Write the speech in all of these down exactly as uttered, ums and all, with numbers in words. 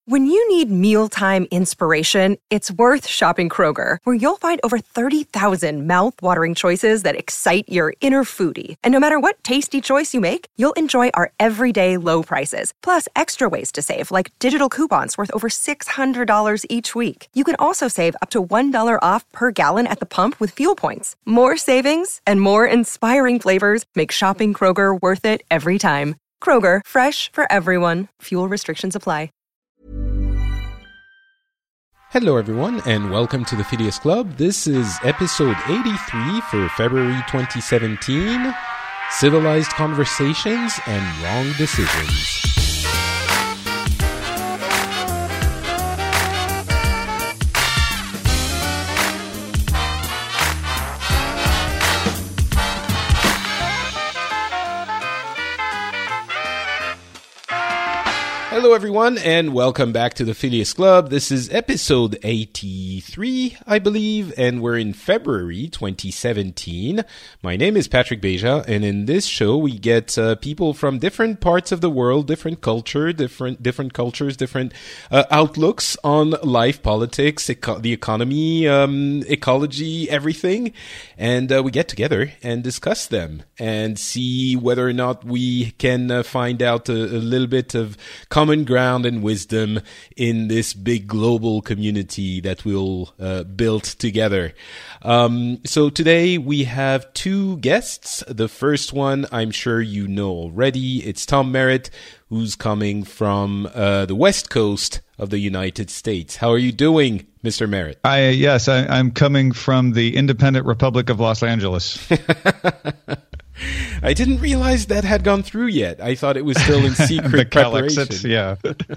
When you need mealtime inspiration, it's worth shopping Kroger, where you'll find over thirty thousand mouth-watering choices that excite your inner foodie. And no matter what tasty choice you make, you'll enjoy our everyday low prices, plus extra ways to save, like digital coupons worth over six hundred dollars each week. You can also save up to one dollar off per gallon at the pump with fuel points. More savings and more inspiring flavors make shopping Kroger worth it every time. Kroger, fresh for everyone. Fuel restrictions apply. Hello everyone and welcome to the Phileas Club. This is episode eighty-three for February twenty seventeen, Civilized Conversations and Wrong Decisions. Hello everyone and welcome back to the Phileas Club. This is episode eighty-three, I believe, and we're in February twenty seventeen. My name is Patrick Beja, and in this show we get uh, people from different parts of the world, different culture, different different cultures, different uh, outlooks on life, politics, eco- the economy, um, ecology, everything, and uh, we get together and discuss them and see whether or not we can uh, find out a, a little bit of common ground and wisdom in this big global community that we'll uh, build together. Um, so today we have two guests. The first one I'm sure you know already. It's Tom Merritt, who's coming from uh, the West Coast of the United States. How are you doing, Mister Merritt? I yes, I, I'm coming from the Independent Republic of Los Angeles. I didn't realize that had gone through yet. I thought it was still in secret the preparation. Exit, yeah.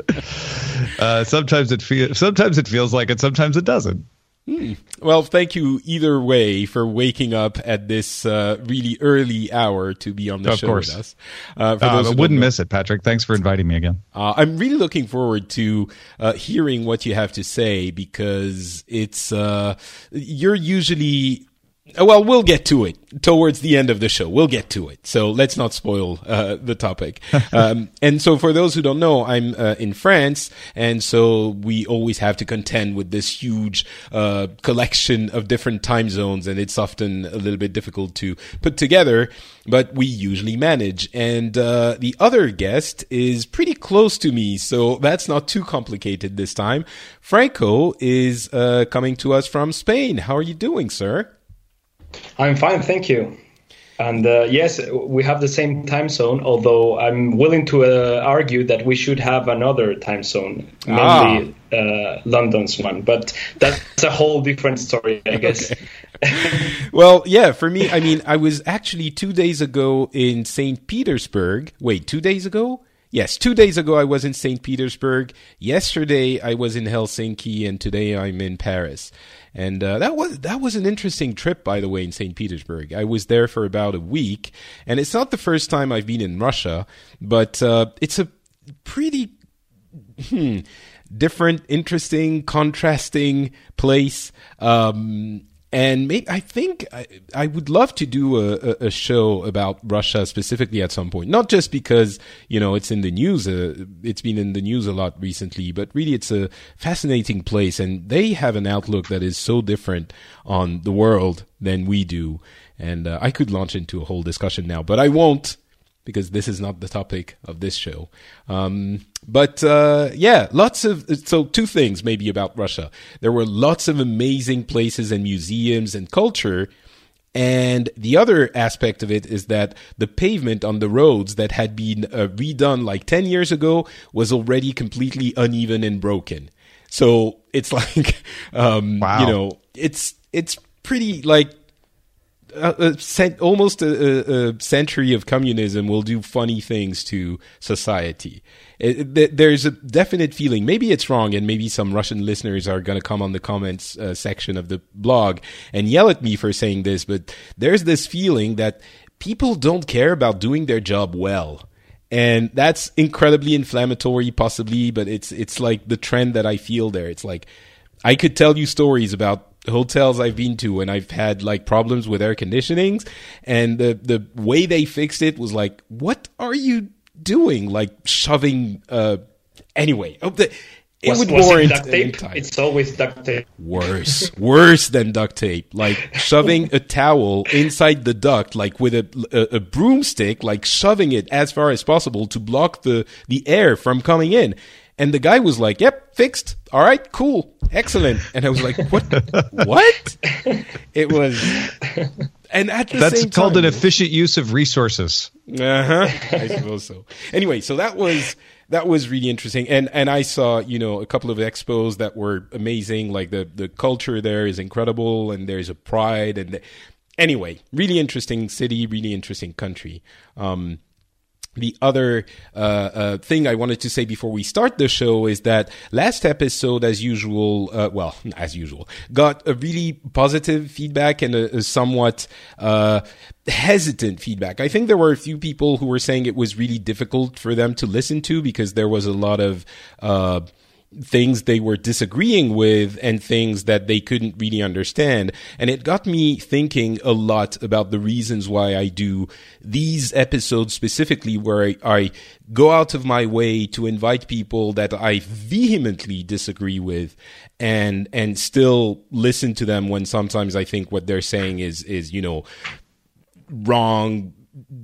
uh, sometimes it feels. Sometimes it feels like it. Sometimes it doesn't. Hmm. Well, thank you either way for waking up at this uh, really early hour to be on the of show course. with us. Uh, for uh, those I who wouldn't know, miss it, Patrick. Thanks for inviting me again. Uh, I'm really looking forward to uh, hearing what you have to say because it's uh, you're usually. Well, we'll get to it towards the end of the show. We'll get to it. So let's not spoil uh, the topic. Um, and so for those who don't know, I'm uh, in France. And so we always have to contend with this huge uh, collection of different time zones. And it's often a little bit difficult to put together, but we usually manage. And uh, the other guest is pretty close to me. So that's not too complicated this time. Franco is uh, coming to us from Spain. How are you doing, sir? I'm fine, thank you. And uh, yes, we have the same time zone, although I'm willing to uh, argue that we should have another time zone, mainly ah. uh, London's one. But that's a whole different story, I guess. Okay. Well, yeah, for me, I mean, I was actually two days ago in Saint Petersburg. Wait, two days ago? Yes, two days ago I was in Saint Petersburg. Yesterday I was in Helsinki, and today I'm in Paris. And uh, that was that was an interesting trip, by the way, in Saint Petersburg. I was there for about a week, and it's not the first time I've been in Russia, but uh, it's a pretty hmm, different, interesting, contrasting place. Um, and maybe, I think I, I would love to do a, a show about Russia specifically at some point. Not just because, you know, it's in the news. Uh, it's been in the news a lot recently, but really it's a fascinating place. And they have an outlook that is so different on the world than we do. And uh, I could launch into a whole discussion now, but I won't, because this is not the topic of this show. Um, but, uh, yeah, lots of, so two things maybe about Russia. There were lots of amazing places and museums and culture. And the other aspect of it is that the pavement on the roads that had been uh, redone like ten years ago was already completely uneven and broken. So it's like, um, wow. you know, it's, it's pretty like, A, a cent, almost a, a century of communism will do funny things to society. It, it, there's a definite feeling, maybe it's wrong, and maybe some Russian listeners are going to come on the comments uh, section of the blog and yell at me for saying this, but there's this feeling that people don't care about doing their job well. And that's incredibly inflammatory, possibly, but it's it's like the trend that I feel there. It's like, I could tell you stories about hotels I've been to and I've had like problems with air conditionings, and the the way they fixed it was like, what are you doing? Like shoving uh anyway, oh, the, it was, would was warrant it duct tape? an entire- It's always duct tape. Worse, worse than duct tape. Like shoving a towel inside the duct, like with a, a, a broomstick, like shoving it as far as possible to block the, the air from coming in. And the guy was like, yep, fixed. All right, cool. Excellent. And I was like, what? What? It was, and at the That's same time. That's called an efficient use of resources. Uh-huh. I suppose so. Anyway, so that was, that was really interesting. And, and I saw, you know, a couple of expos that were amazing. Like the, the culture there is incredible and there's a pride. And the, anyway, really interesting city, really interesting country. Um, The other uh, uh, thing I wanted to say before we start the show is that last episode, as usual, uh, well, as usual, got a really positive feedback and a, a somewhat uh, hesitant feedback. I think there were a few people who were saying it was really difficult for them to listen to because there was a lot of uh things they were disagreeing with and things that they couldn't really understand. And it got me thinking a lot about the reasons why I do these episodes specifically, where I, I go out of my way to invite people that I vehemently disagree with and, and still listen to them when sometimes I think what they're saying is, is, you know, wrong.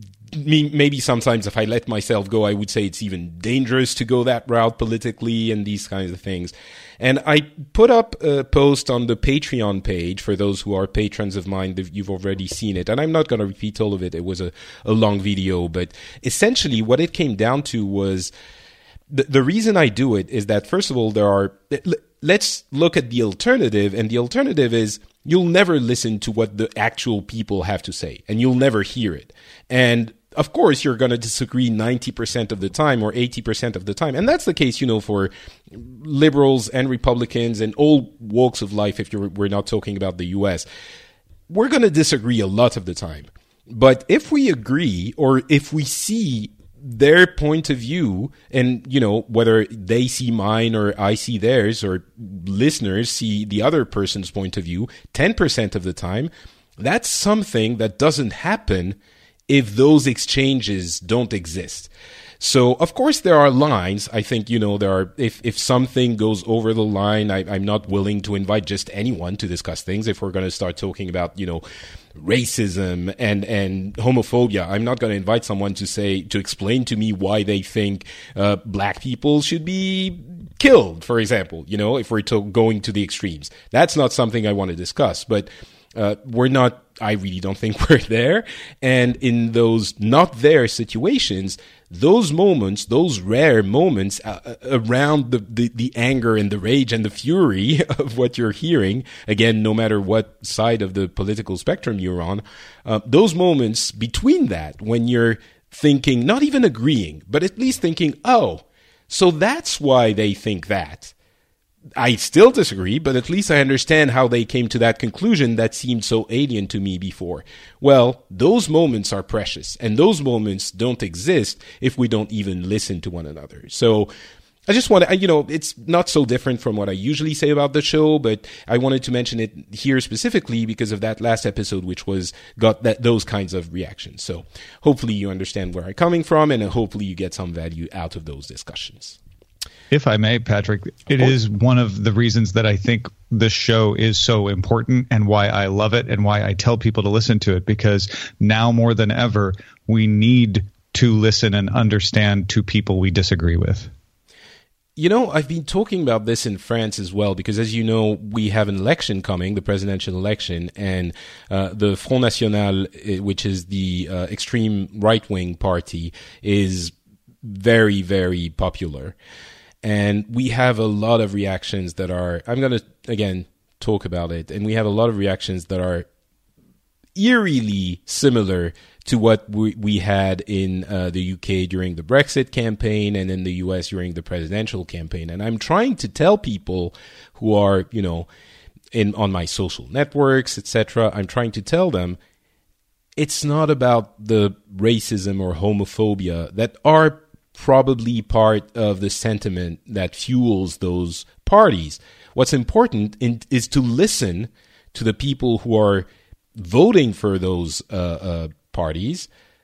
Maybe sometimes if I let myself go, I would say it's even dangerous to go that route politically and these kinds of things. And I put up a post on the Patreon page for those who are patrons of mine. You've already seen it. And I'm not going to repeat all of it. It was a, a long video. But essentially what it came down to was the, the reason I do it is that, first of all, there are... Let's look at the alternative. And the alternative is you'll never listen to what the actual people have to say. And you'll never hear it. And of course, you're going to disagree ninety percent of the time or eighty percent of the time. And that's the case, you know, for liberals and Republicans and all walks of life, if you're, we're not talking about the U S. We're going to disagree a lot of the time. But if we agree, or if we see their point of view, and, you know, whether they see mine or I see theirs, or listeners see the other person's point of view ten percent of the time, that's something that doesn't happen if those exchanges don't exist. So, of course, there are lines. I think, you know, there are, if, if something goes over the line, I, I'm not willing to invite just anyone to discuss things. If we're going to start talking about, you know, racism and, and homophobia, I'm not going to invite someone to say, to explain to me why they think, uh, black people should be killed, for example, you know, if we're to going to the extremes. That's not something I want to discuss, but, uh, we're not, I really don't think we're there. And in those not there situations, those moments, those rare moments uh, around the, the, the anger and the rage and the fury of what you're hearing, again, no matter what side of the political spectrum you're on, uh, those moments between that, when you're thinking, not even agreeing, but at least thinking, oh, so that's why they think that. I still disagree, but at least I understand how they came to that conclusion that seemed so alien to me before. Well, those moments are precious, and those moments don't exist if we don't even listen to one another. So I just want to, you know, it's not so different from what I usually say about the show, but I wanted to mention it here specifically because of that last episode, which was got that those kinds of reactions. So hopefully you understand where I'm coming from, and hopefully you get some value out of those discussions. If I may, Patrick, it is one of the reasons that I think this show is so important and why I love it and why I tell people to listen to it, because now more than ever, we need to listen and understand to people we disagree with. You know, I've been talking about this in France as well, because as you know, we have an election coming, the presidential election, and uh, the Front National, which is the uh, extreme right-wing party, is very, very popular. And we have a lot of reactions that are, I'm going to, again, talk about it, and we have a lot of reactions that are eerily similar to what we, we had in uh, the U K during the Brexit campaign and in the U S during the presidential campaign. And I'm trying to tell people who are, you know, in on my social networks, et cetera, I'm trying to tell them it's not about the racism or homophobia that are probably part of the sentiment that fuels those parties. What's important in, is to listen to the people who are voting for those uh, uh, parties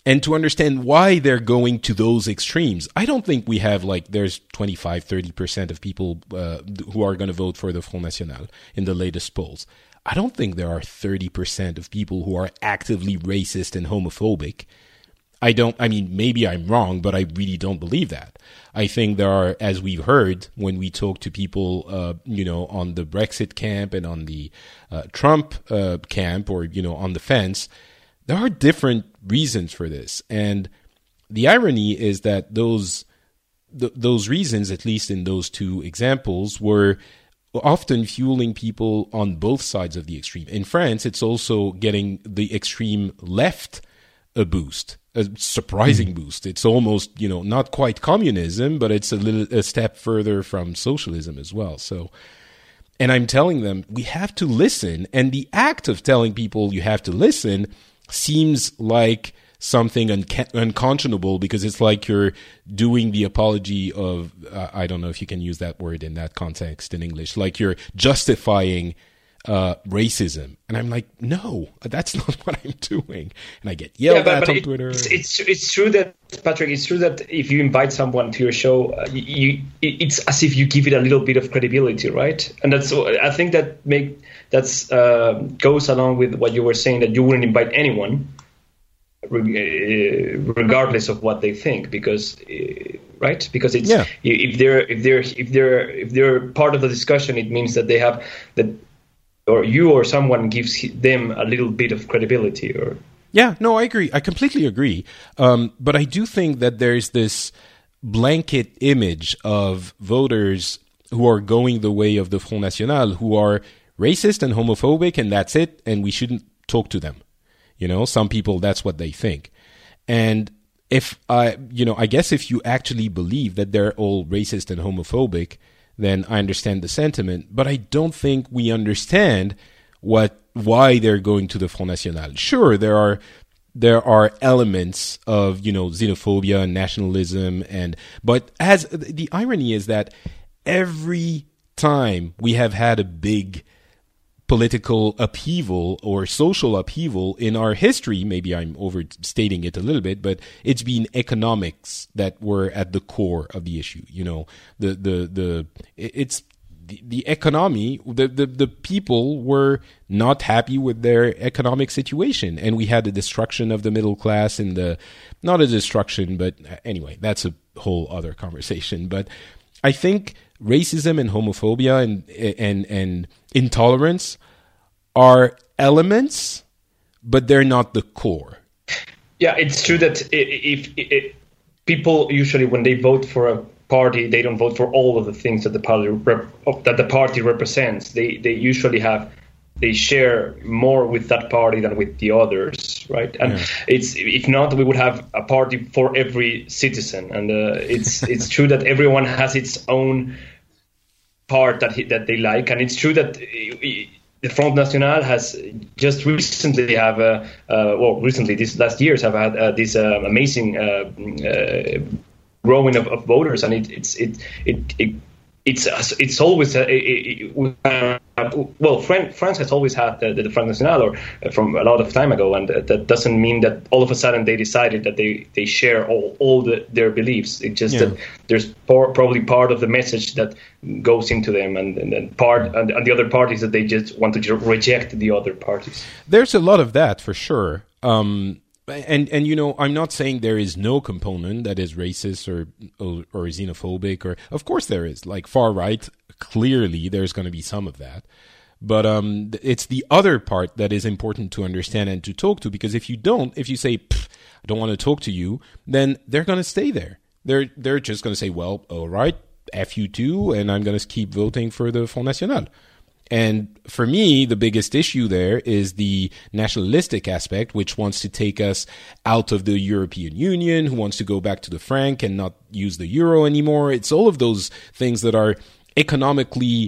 and to understand why they're going to those extremes. I don't think we have like there's twenty-five, thirty percent of people uh, who are going to vote for the Front National in the latest polls. I don't think there are thirty percent of people who are actively racist and homophobic. I don't, I mean, maybe I'm wrong, but I really don't believe that. I think there are, as we've heard when we talk to people, uh, you know, on the Brexit camp and on the uh, Trump uh, camp, or, you know, on the fence, there are different reasons for this. And the irony is that those th- those reasons, at least in those two examples, were often fueling people on both sides of the extreme. In France, it's also getting the extreme left a boost, a surprising mm. boost. It's almost, you know, not quite communism, but it's a little a step further from socialism as well. So, and I'm telling them, we have to listen. And the act of telling people you have to listen seems like something unca- unconscionable, because it's like you're doing the apology of, uh, I don't know if you can use that word in that context in English, like you're justifying uh, racism. And I'm like, no, that's not what I'm doing. And I get yelled yeah, but, at but on it, Twitter. It's, it's it's true that, Patrick, it's true that if you invite someone to your show, uh, you, it's as if you give it a little bit of credibility, right? And that's, I think that make that's uh, goes along with what you were saying, that you wouldn't invite anyone, regardless of what they think, because uh, right, because it's yeah. if they're if they're if they're if they're part of the discussion, it means that they have that, or you or someone gives them a little bit of credibility. Or yeah, no, I agree. I completely agree. Um, but I do think that there's this blanket image of voters who are going the way of the Front National, who are racist and homophobic, and that's it, and we shouldn't talk to them. You know, some people, that's what they think. And if I, you know, I guess if you actually believe that they're all racist and homophobic, then I understand the sentiment. But I don't think we understand what, why they're going to the Front National. Sure, there are, there are elements of, you know, xenophobia and nationalism, and, but as the irony is that every time we have had a big political upheaval or social upheaval in our history, maybe I'm overstating it a little bit, but it's been economics that were at the core of the issue. You know, the the the it's the, the economy. The, the the people were not happy with their economic situation, and we had the destruction of the middle class and the not a destruction, but anyway, that's a whole other conversation. But I think racism and homophobia and and and intolerance are elements, but they're not the core. Yeah, it's true that if, if, if people usually, when they vote for a party, they don't vote for all of the things that the party rep, that the party represents. They they usually have they share more with that party than with the others, right? And yeah. it's if not, we would have a party for every citizen. And uh, it's it's true that everyone has its own part that he, that they like, and it's true that the Front National has just recently have uh, uh, well recently these last years have had uh, this uh, amazing uh, uh, growing of, of voters, and it, it's it it. it It's it's always uh, it, it, uh, well, France has always had the, the Front National, or uh, from a lot of time ago, and uh, that doesn't mean that all of a sudden they decided that they, they share all all the, their beliefs. It's just yeah. that there's por- probably part of the message that goes into them, and, and then part and, and the other parties that they just want to just reject the other parties. There's a lot of that for sure. Um, And, and you know, I'm not saying there is no component that is racist or, or, or xenophobic, or, of course there is. Like far right, clearly there's going to be some of that. But um, it's the other part that is important to understand and to talk to, because if you don't, if you say, I don't want to talk to you, then they're going to stay there. They're, they're just going to say, well, all right, F you too, and I'm going to keep voting for the Front National. And for me, the biggest issue there is the nationalistic aspect, which wants to take us out of the European Union, who wants to go back to the franc and not use the euro anymore. It's all of those things that are economically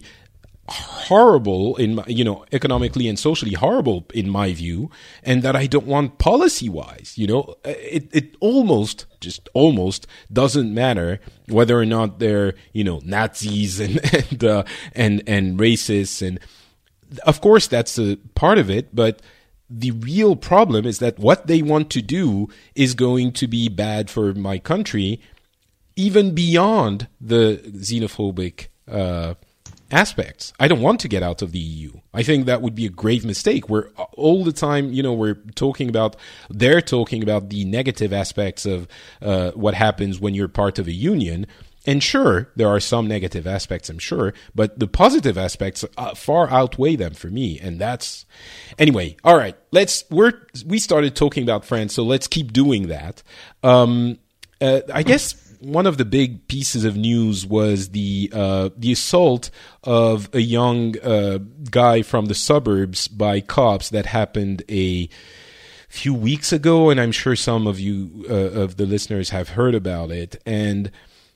horrible in my, you know, economically and socially horrible in my view, and that I don't want policy wise. You know, it, it almost, just almost doesn't matter whether or not they're, you know, Nazis and, and, uh, and, and racists. And of course that's a part of it, but the real problem is that what they want to do is going to be bad for my country, even beyond the xenophobic uh, aspects. I don't want to get out of the E U. I think that would be a grave mistake. We're all the time, you know, we're talking about, they're talking about the negative aspects of uh, what happens when you're part of a union. And sure, there are some negative aspects, I'm sure, but the positive aspects uh, far outweigh them for me. And that's, anyway, all right, let's, we're, we started talking about France, so let's keep doing that. Um, uh, I guess one of the big pieces of news was the, uh, the assault of a young, uh, guy from the suburbs by cops that happened a few weeks ago. And I'm sure some of you, uh, of the listeners have heard about it. And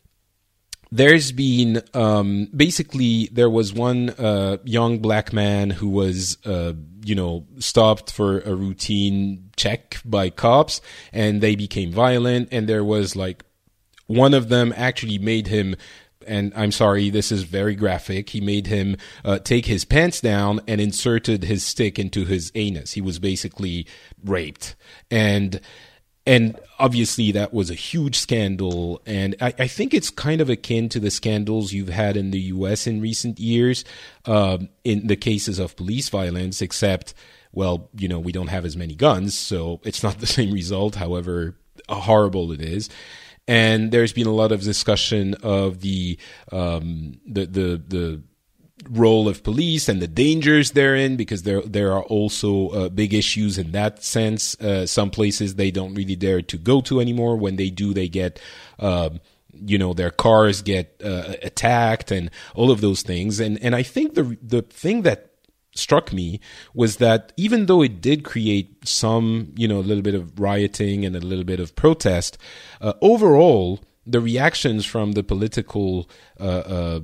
there's been, um, basically, there was one uh, young black man who was, uh, you know, stopped for a routine check by cops, and they became violent, and there was, like, one of them actually made him, and I'm sorry, this is very graphic, he made him uh, take his pants down and inserted his stick into his anus. He was basically raped. And... And obviously that was a huge scandal, and I, I think it's kind of akin to the scandals you've had in the U S in recent years, um, in the cases of police violence, except, well, you know, we don't have as many guns, so it's not the same result, however horrible it is. And there's been a lot of discussion of the um, the the the role of police and the dangers therein, because there there are also uh, big issues in that sense. Uh, some places they don't really dare to go to anymore. When they do, they get, uh, you know, their cars get uh, attacked and all of those things. And and I think the the thing that struck me was that even though it did create some, you know, a little bit of rioting and a little bit of protest, uh, overall the reactions from the political uh, uh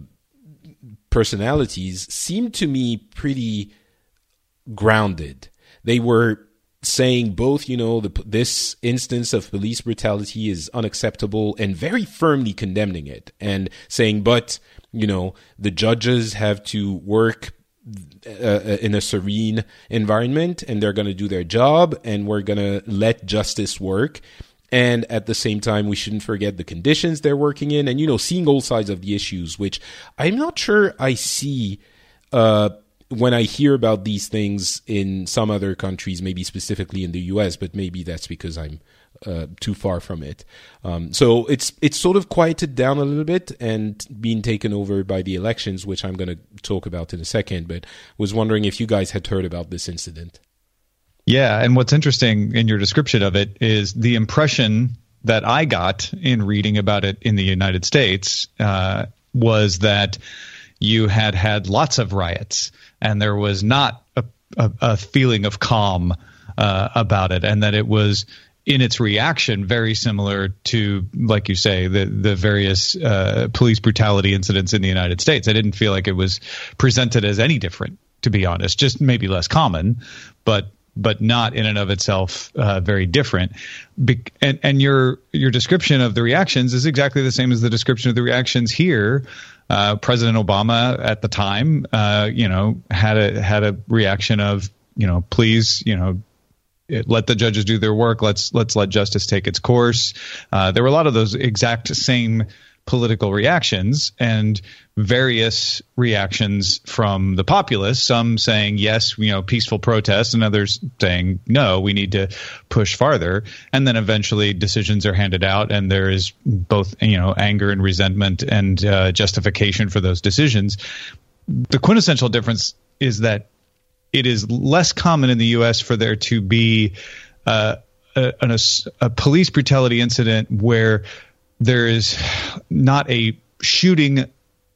personalities seemed to me pretty grounded. They were saying both, you know, the, this instance of police brutality is unacceptable, and very firmly condemning it, and saying, but, you know, the judges have to work uh, in a serene environment, and they're going to do their job, and we're going to let justice work. And at the same time, we shouldn't forget the conditions they're working in, and, you know, seeing all sides of the issues, which I'm not sure I see uh, when I hear about these things in some other countries, maybe specifically in the U S, but maybe that's because I'm uh, too far from it. Um, so it's it's sort of quieted down a little bit and being taken over by the elections, which I'm going to talk about in a second, but was wondering if you guys had heard about this incident. Yeah, and what's interesting in your description of it is the impression that I got in reading about it in the United States uh, was that you had had lots of riots, and there was not a, a, a feeling of calm uh, about it, and that it was in its reaction very similar to, like you say, the the various uh, police brutality incidents in the United States. I didn't feel like it was presented as any different, to be honest, just maybe less common, but but not in and of itself uh, very different. Be- and, and your your description of the reactions is exactly the same as the description of the reactions here. Uh, President Obama at the time, uh, you know, had a had a reaction of, you know, please, you know, it, let the judges do their work. Let's let's let justice take its course. Uh, there were a lot of those exact same political reactions, and various reactions from the populace, some saying, yes, you know, peaceful protests, and others saying, no, we need to push farther. And then eventually decisions are handed out, and there is both, you know, anger and resentment and uh, justification for those decisions. The quintessential difference is that it is less common in the U S for there to be uh, a, a, a police brutality incident where there is not a shooting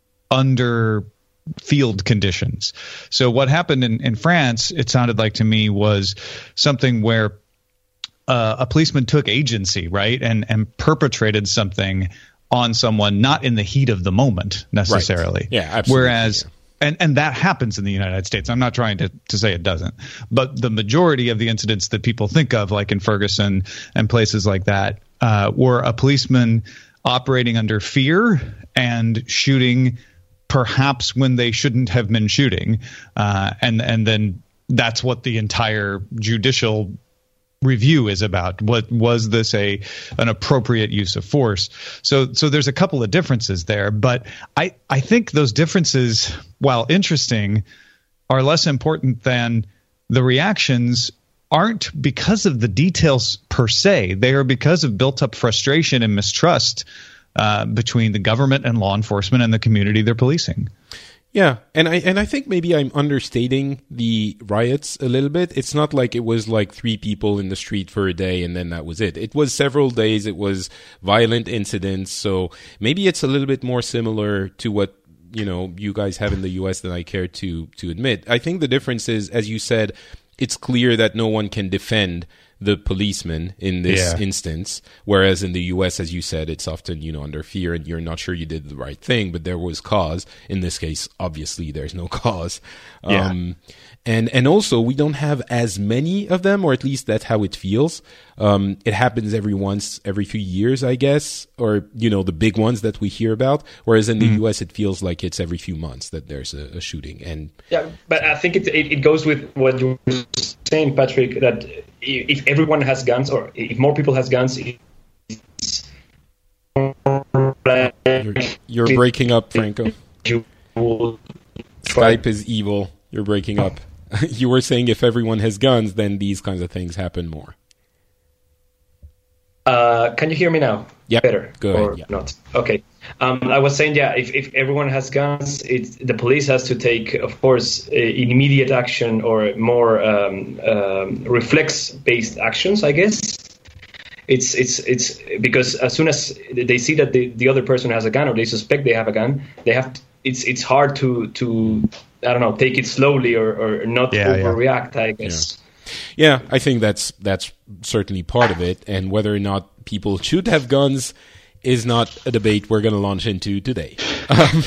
under field conditions. So what happened in, in France, it sounded like to me, was something where uh, a policeman took agency, right, and and perpetrated something on someone, not in the heat of the moment necessarily. Right. Yeah, absolutely. Whereas, yeah. and and that happens in the United States. I'm not trying to, to say it doesn't, but the majority of the incidents that people think of, like in Ferguson and places like that, uh, were a policeman operating under fear and shooting perhaps when they shouldn't have been shooting, uh, and and then that's what the entire judicial review is about. What was this a an appropriate use of force? So so there's a couple of differences there, but I I think those differences, while interesting, are less important than the reactions aren't because of the details per se. They are because of built up frustration and mistrust uh, between the government and law enforcement and the community they're policing. Yeah, and I and I think maybe I'm understating the riots a little bit. It's not like it was like three people in the street for a day and then that was it. It was several days. It was violent incidents. So maybe it's a little bit more similar to what, you know, you guys have in the U S than I care to to admit. I think the difference is, as you said, it's clear that no one can defend the policeman in this yeah. instance, whereas in the U S, as you said, it's often, you know, under fear and you're not sure you did the right thing, but there was cause. In this case, obviously, there's no cause. Yeah. Um, and and also, we don't have as many of them, or at least that's how it feels. Um, it happens every once, every few years, I guess, or, you know, the big ones that we hear about, whereas in the mm. U S, it feels like it's every few months that there's a, a shooting. And yeah, but I think it, it, it goes with what you were saying, Patrick, that if everyone has guns, or if more people has guns, it's... You're, you're breaking up, Franco. Skype is evil. You're breaking up. You were saying if everyone has guns, then these kinds of things happen more. Uh, can you hear me now? Yeah, better. Go ahead. Or yeah. not? Okay. Um, I was saying, yeah, if, if everyone has guns, it's, the police has to take, of course, uh, immediate action or more um, um, reflex-based actions, I guess. It's it's it's because as soon as they see that the, the other person has a gun or they suspect they have a gun, they have to, it's it's hard to to I don't know take it slowly or, or not yeah, overreact. Yeah. I guess. Yeah. yeah, I think that's that's certainly part of it, and whether or not people should have guns is not a debate we're going to launch into today. Um,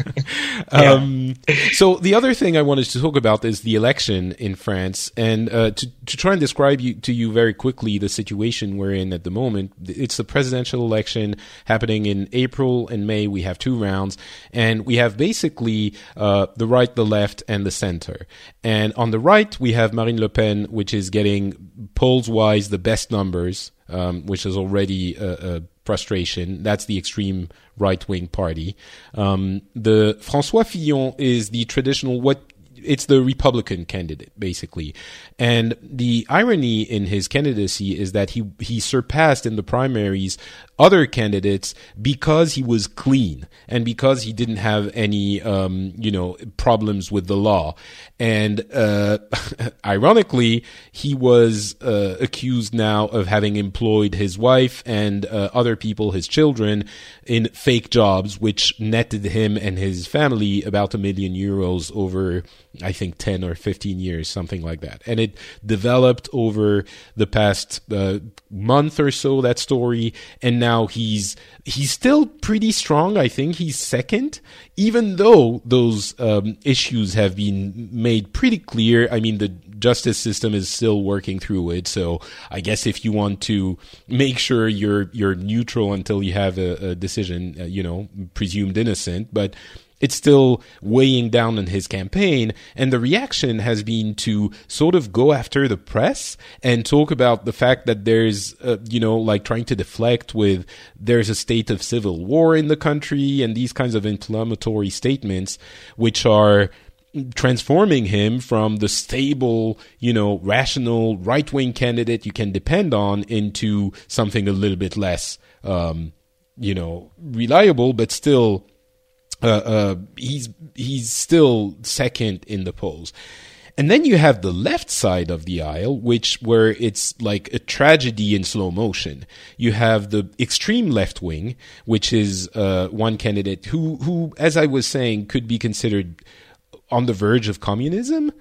um, so the other thing I wanted to talk about is the election in France, and uh, to, to try and describe you, to you very quickly the situation we're in at the moment. It's the presidential election happening in April and May. We have two rounds, and we have basically uh, the right, the left, and the center. And on the right, we have Marine Le Pen, which is getting polls-wise the best numbers, um, which is already a, a frustration. That's the extreme right-wing party. Um, the François Fillon is the traditional, what it's the Republican candidate, basically. And the irony in his candidacy is that he, he surpassed in the primaries other candidates because he was clean and because he didn't have any, um, you know, problems with the law. And, uh, ironically, he was, uh, accused now of having employed his wife and, uh, other people, his children, in fake jobs, which netted him and his family about a million euros over, I think, ten or fifteen years, something like that. And it developed over the past, uh, month or so, that story. And now he's, he's still pretty strong. I think he's second, even though those, um, issues have been made pretty clear. I mean, the justice system is still working through it. So I guess if you want to make sure you're, you're neutral until you have a, a decision, uh, you know, presumed innocent, but it's still weighing down on his campaign, and the reaction has been to sort of go after the press and talk about the fact that there's, uh, you know, like trying to deflect with there's a state of civil war in the country and these kinds of inflammatory statements, which are transforming him from the stable, you know, rational right-wing candidate you can depend on into something a little bit less, um, you know, reliable, but still Uh, uh, he's he's still second in the polls. And then you have the left side of the aisle, which where it's like a tragedy in slow motion. You have the extreme left wing, which is uh, one candidate who, who, as I was saying, could be considered on the verge of communism,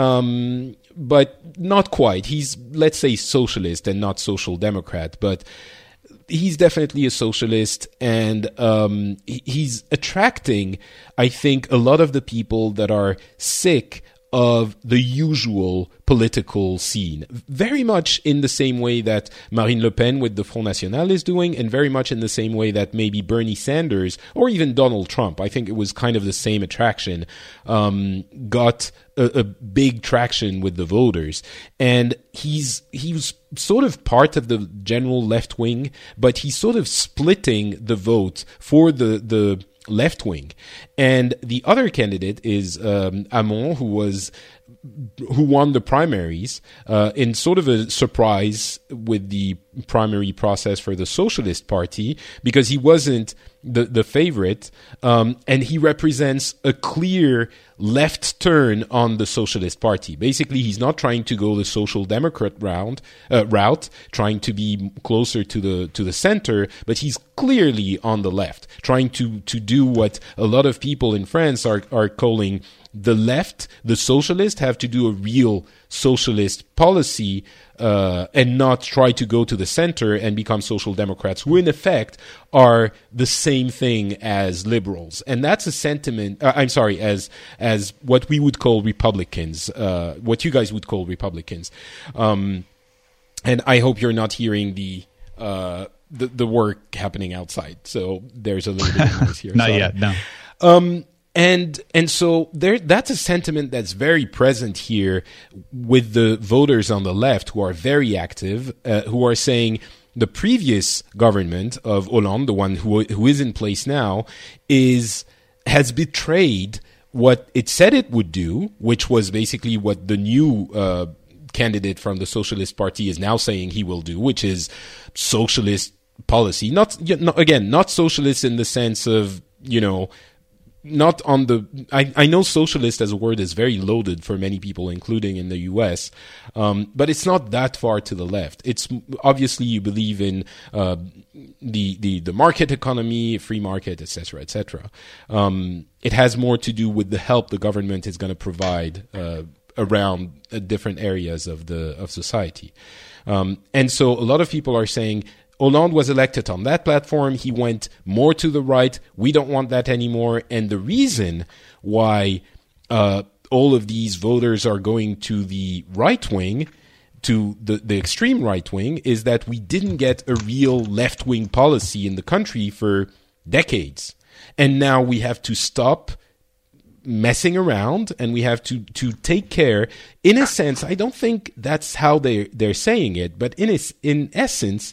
um, but not quite. He's, let's say, socialist and not social democrat, but he's definitely a socialist, and um, he's attracting, I think, a lot of the people that are sick of the usual political scene, very much in the same way that Marine Le Pen with the Front National is doing, and very much in the same way that maybe Bernie Sanders or even Donald Trump, I think it was kind of the same attraction, um, got a, a big traction with the voters. And he's he was sort of part of the general left wing, but he's sort of splitting the vote for the the left wing. And the other candidate is um, Hamon, who was who won the primaries uh, in sort of a surprise with the primary process for the Socialist Party, because he wasn't the, the favorite, um, and he represents a clear left turn on the Socialist Party. Basically, he's not trying to go the Social Democrat round, uh, route, trying to be closer to the to the center, but he's clearly on the left, trying to, to do what a lot of people in France are, are calling the left, the socialists, have to do a real socialist policy uh, and not try to go to the center and become social democrats, who in effect are the same thing as liberals. And that's a sentiment, uh, I'm sorry, as as what we would call Republicans, uh, what you guys would call Republicans. Um, and I hope you're not hearing the... Uh, the, the work happening outside. So there's a little bit of noise here. Not Sorry. yet, no. Um, and and so there, that's a sentiment that's very present here with the voters on the left, who are very active, uh, who are saying the previous government of Hollande, the one who who is in place now, is has betrayed what it said it would do, which was basically what the new uh, candidate from the Socialist Party is now saying he will do, which is socialist policy. Not, again, not socialist in the sense of, you know, not on the, I, I know socialist as a word is very loaded for many people, including in the U S, um, but it's not that far to the left. It's obviously you believe in uh, the, the, the market economy, free market, et cetera, et cetera. Um, it has more to do with the help the government is going to provide uh, around uh, different areas of the of society. Um, and so a lot of people are saying, Hollande was elected on that platform. He went more to the right. We don't want that anymore. And the reason why uh, all of these voters are going to the right wing, to the, the extreme right wing, is that we didn't get a real left wing policy in the country for decades. And now we have to stop messing around, and we have to, to take care. In a sense, I don't think that's how they they're saying it, but in a, in essence,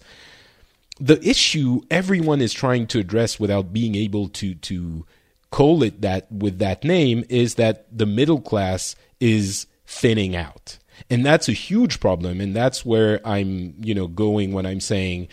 the issue everyone is trying to address without being able to to call it that with that name is that the middle class is thinning out. And that's a huge problem, and that's where I'm, you know, going when I'm saying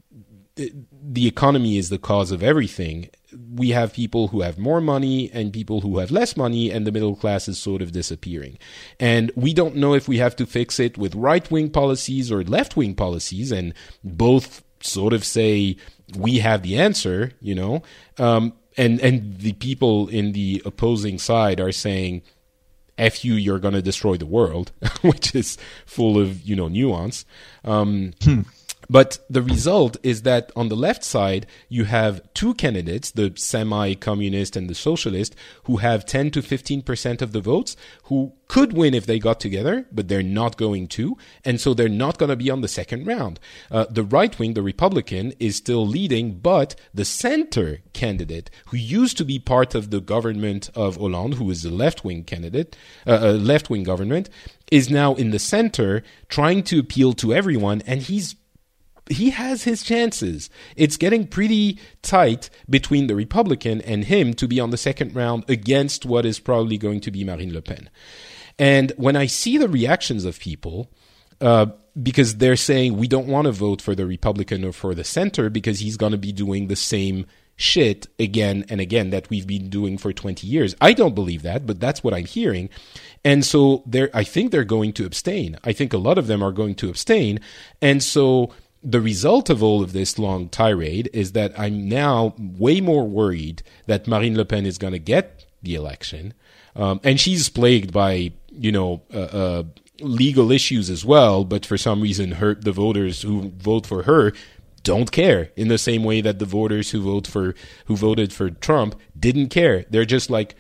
the economy is the cause of everything. We have people who have more money and people who have less money, and the middle class is sort of disappearing. And we don't know if we have to fix it with right-wing policies or left-wing policies, and both sort of say we have the answer, you know, um, and and the people in the opposing side are saying, F you, you're going to destroy the world, which is full of, you know, nuance. Um, hmm. But the result is that on the left side, you have two candidates, the semi-communist and the socialist, who have ten to fifteen percent of the votes, who could win if they got together, but they're not going to. And so they're not going to be on the second round. Uh, the right wing, the Republican, is still leading, but the center candidate, who used to be part of the government of Hollande, who is the left-wing candidate, uh, a left-wing government, is now in the center trying to appeal to everyone, and he's he has his chances. It's getting pretty tight between the Republican and him to be on the second round against what is probably going to be Marine Le Pen. And when I see the reactions of people, uh, because they're saying we don't want to vote for the Republican or for the center because he's going to be doing the same shit again and again that we've been doing for twenty years. I don't believe that, but that's what I'm hearing. And so they're, I think they're going to abstain. I think a lot of them are going to abstain. And so the result of all of this long tirade is that I'm now way more worried that Marine Le Pen is going to get the election. Um, and she's plagued by, you know, uh, uh, legal issues as well. But for some reason, her, the voters who vote for her don't care, in the same way that the voters who vote for who voted for Trump didn't care. They're just like,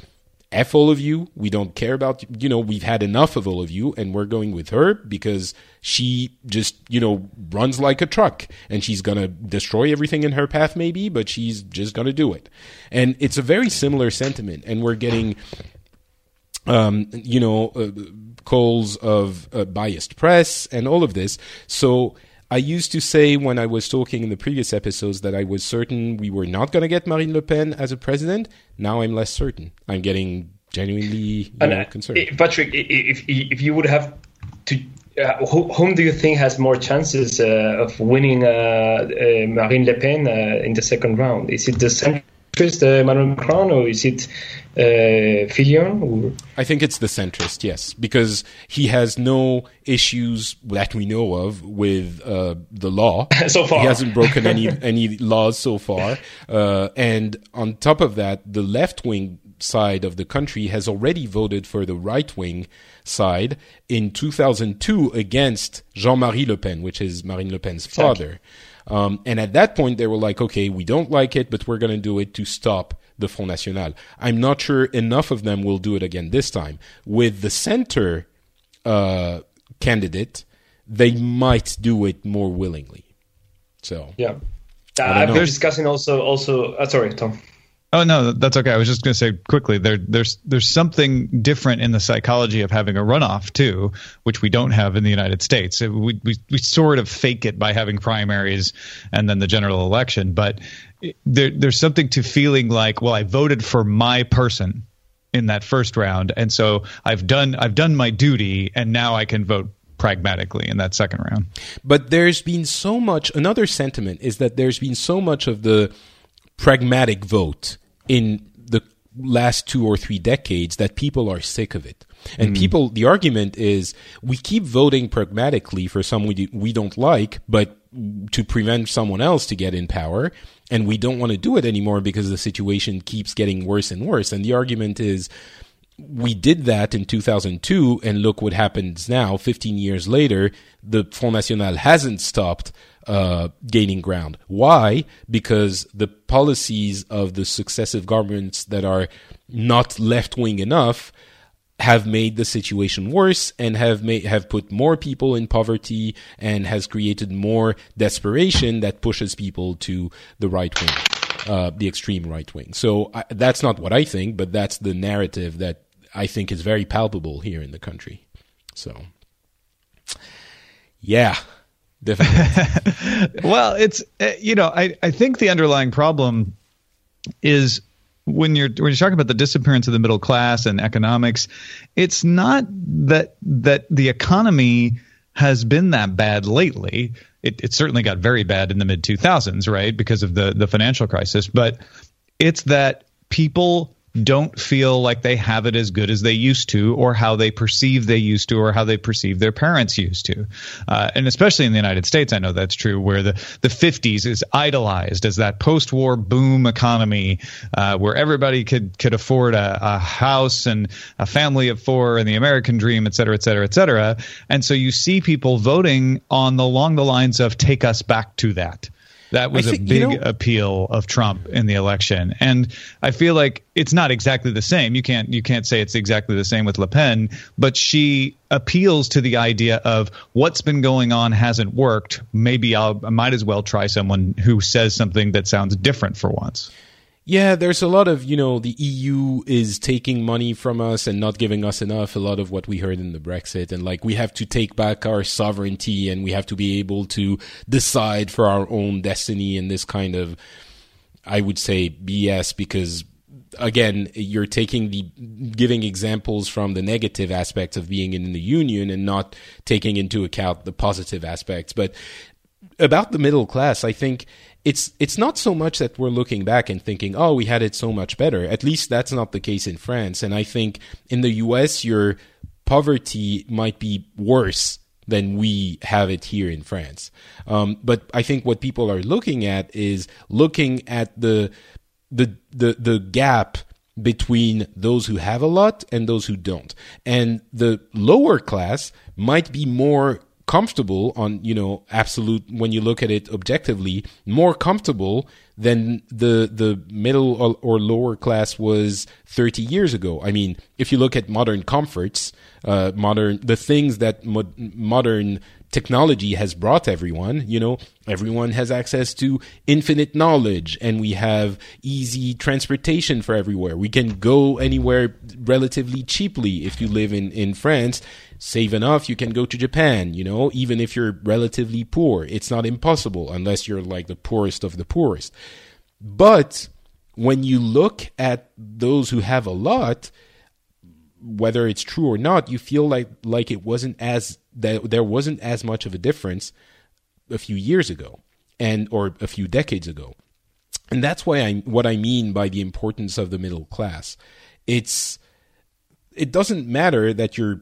F all of you. We don't care about, you know, we've had enough of all of you, and we're going with her because she just, you know, runs like a truck, and she's going to destroy everything in her path maybe, but she's just going to do it. And it's a very similar sentiment, and we're getting, um, you know, uh, calls of uh, biased press and all of this. So I used to say when I was talking in the previous episodes that I was certain we were not going to get Marine Le Pen as a president. Now I'm less certain. I'm getting genuinely you and, know, uh, concerned. Patrick, if if you would have to, uh, who, whom do you think has more chances uh, of winning uh, uh, Marine Le Pen uh, in the second round? Is it the centrist uh, Emmanuel Macron, or is it uh, Fillon? Or? I think it's the centrist, yes, because he has no issues that we know of with uh, the law. So far. He hasn't broken any any laws so far. Uh, and on top of that, the left-wing side of the country has already voted for the right-wing side in two thousand two against Jean-Marie Le Pen, which is Marine Le Pen's father. Um, and at that point, they were like, okay, we don't like it, but we're going to do it to stop the Front National. I'm not sure enough of them will do it again this time. With the center uh, candidate, they might do it more willingly. So yeah, uh, I've been discussing also. Also, uh, sorry, Tom. Oh no, that's okay. I was just going to say quickly, there, there's there's something different in the psychology of having a runoff too, which we don't have in the United States. We we we sort of fake it by having primaries and then the general election, but there there's something to feeling like, well, I voted for my person in that first round, and so I've done I've done my duty, and now I can vote pragmatically in that second round. But there's been so much. Another sentiment is that there's been so much of the pragmatic vote in the last two or three decades that people are sick of it. And mm. people, the argument is we keep voting pragmatically for someone we, we don't like, but to prevent someone else to get in power. And we don't want to do it anymore because the situation keeps getting worse and worse. And the argument is we did that in two thousand two, and look what happens now. fifteen years later, the Front National hasn't stopped uh, gaining ground. Why? Because the policies of the successive governments that are not left-wing enough have made the situation worse and have made, have put more people in poverty and has created more desperation that pushes people to the right wing, uh, the extreme right wing. So I, that's not what I think, but that's the narrative that I think is very palpable here in the country. So, yeah, definitely. Well, it's, you know, I, I think the underlying problem is when you're when you're talking about the disappearance of the middle class and economics, it's not that that the economy has been that bad lately. It, it certainly got very bad in the mid two thousands, right, because of the the financial crisis. But it's that people don't feel like they have it as good as they used to, or how they perceive they used to, or how they perceive their parents used to. Uh, and especially in the United States, I know that's true, where the, the fifties is idolized as that post-war boom economy, uh, where everybody could, could afford a, a house and a family of four and the American dream, et cetera, et cetera, et cetera. And so you see people voting on the, along the lines of take us back to that. That was think, a big you know, appeal of Trump in the election. And I feel like it's not exactly the same. You can't you can't say it's exactly the same with Le Pen, but she appeals to the idea of what's been going on hasn't worked. Maybe I'll, I might as well try someone who says something that sounds different for once. Yeah, there's a lot of, you know, the E U is taking money from us and not giving us enough. A lot of what we heard in the Brexit, and like we have to take back our sovereignty and we have to be able to decide for our own destiny, and this kind of, I would say, B S, because again, you're taking the, giving examples from the negative aspects of being in the union and not taking into account the positive aspects. But about the middle class, I think It's it's not so much that we're looking back and thinking, oh, we had it so much better. At least that's not the case in France. And I think in the U S, your poverty might be worse than we have it here in France. Um, but I think what people are looking at is looking at the the the the gap between those who have a lot and those who don't. And the lower class might be more comfortable on, you know, absolute, when you look at it objectively, more comfortable than the the middle or, or lower class was thirty years ago. I mean, if you look at modern comforts, uh, modern, the things that mo- modern technology has brought everyone, you know, everyone has access to infinite knowledge, and we have easy transportation for everywhere. We can go anywhere relatively cheaply. If you live in, in France, save enough, you can go to Japan, you know, even if you're relatively poor. It's not impossible unless you're like the poorest of the poorest. But when you look at those who have a lot, whether it's true or not, you feel like like it wasn't as that there wasn't as much of a difference a few years ago, and or a few decades ago, and that's why I what I mean by the importance of the middle class. It's it doesn't matter that your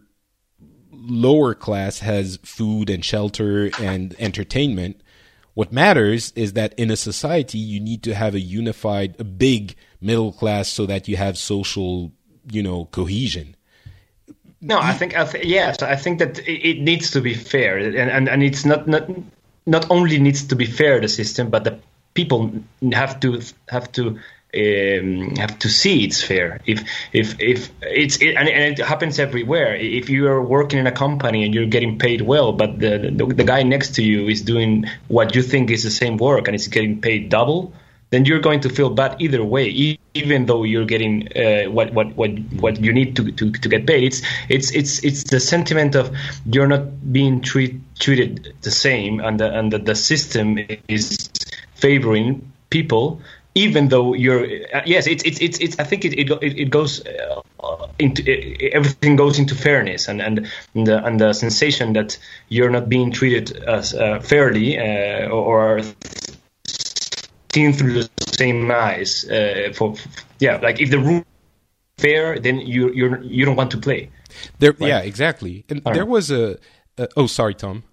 lower class has food and shelter and entertainment. What matters is that in a society you need to have a unified, a big middle class so that you have social, you know, cohesion. No, I think, I th- yes, I think that it needs to be fair, and, and, and it's not, not not only needs to be fair, the system, but the people have to have to um, have to see it's fair. If if if it's it, and, and it happens everywhere. If you are working in a company and you're getting paid well, but the, the the guy next to you is doing what you think is the same work and is getting paid double, then you're going to feel bad either way, even though you're getting uh, what, what what what you need to, to, to get paid. It's it's it's it's the sentiment of you're not being treat, treated the same, and the, and the, the system is favoring people, even though you're uh, yes, it's it's it's it's. I think it it it goes uh, into it, everything goes into fairness and and and the, and the sensation that you're not being treated as uh, fairly uh, or. Seen through the same eyes, uh, for, for yeah, like if the rule is fair, then you you're you don't want to play. There, right? Yeah, exactly. And All there right. was a, a oh, sorry, Tom.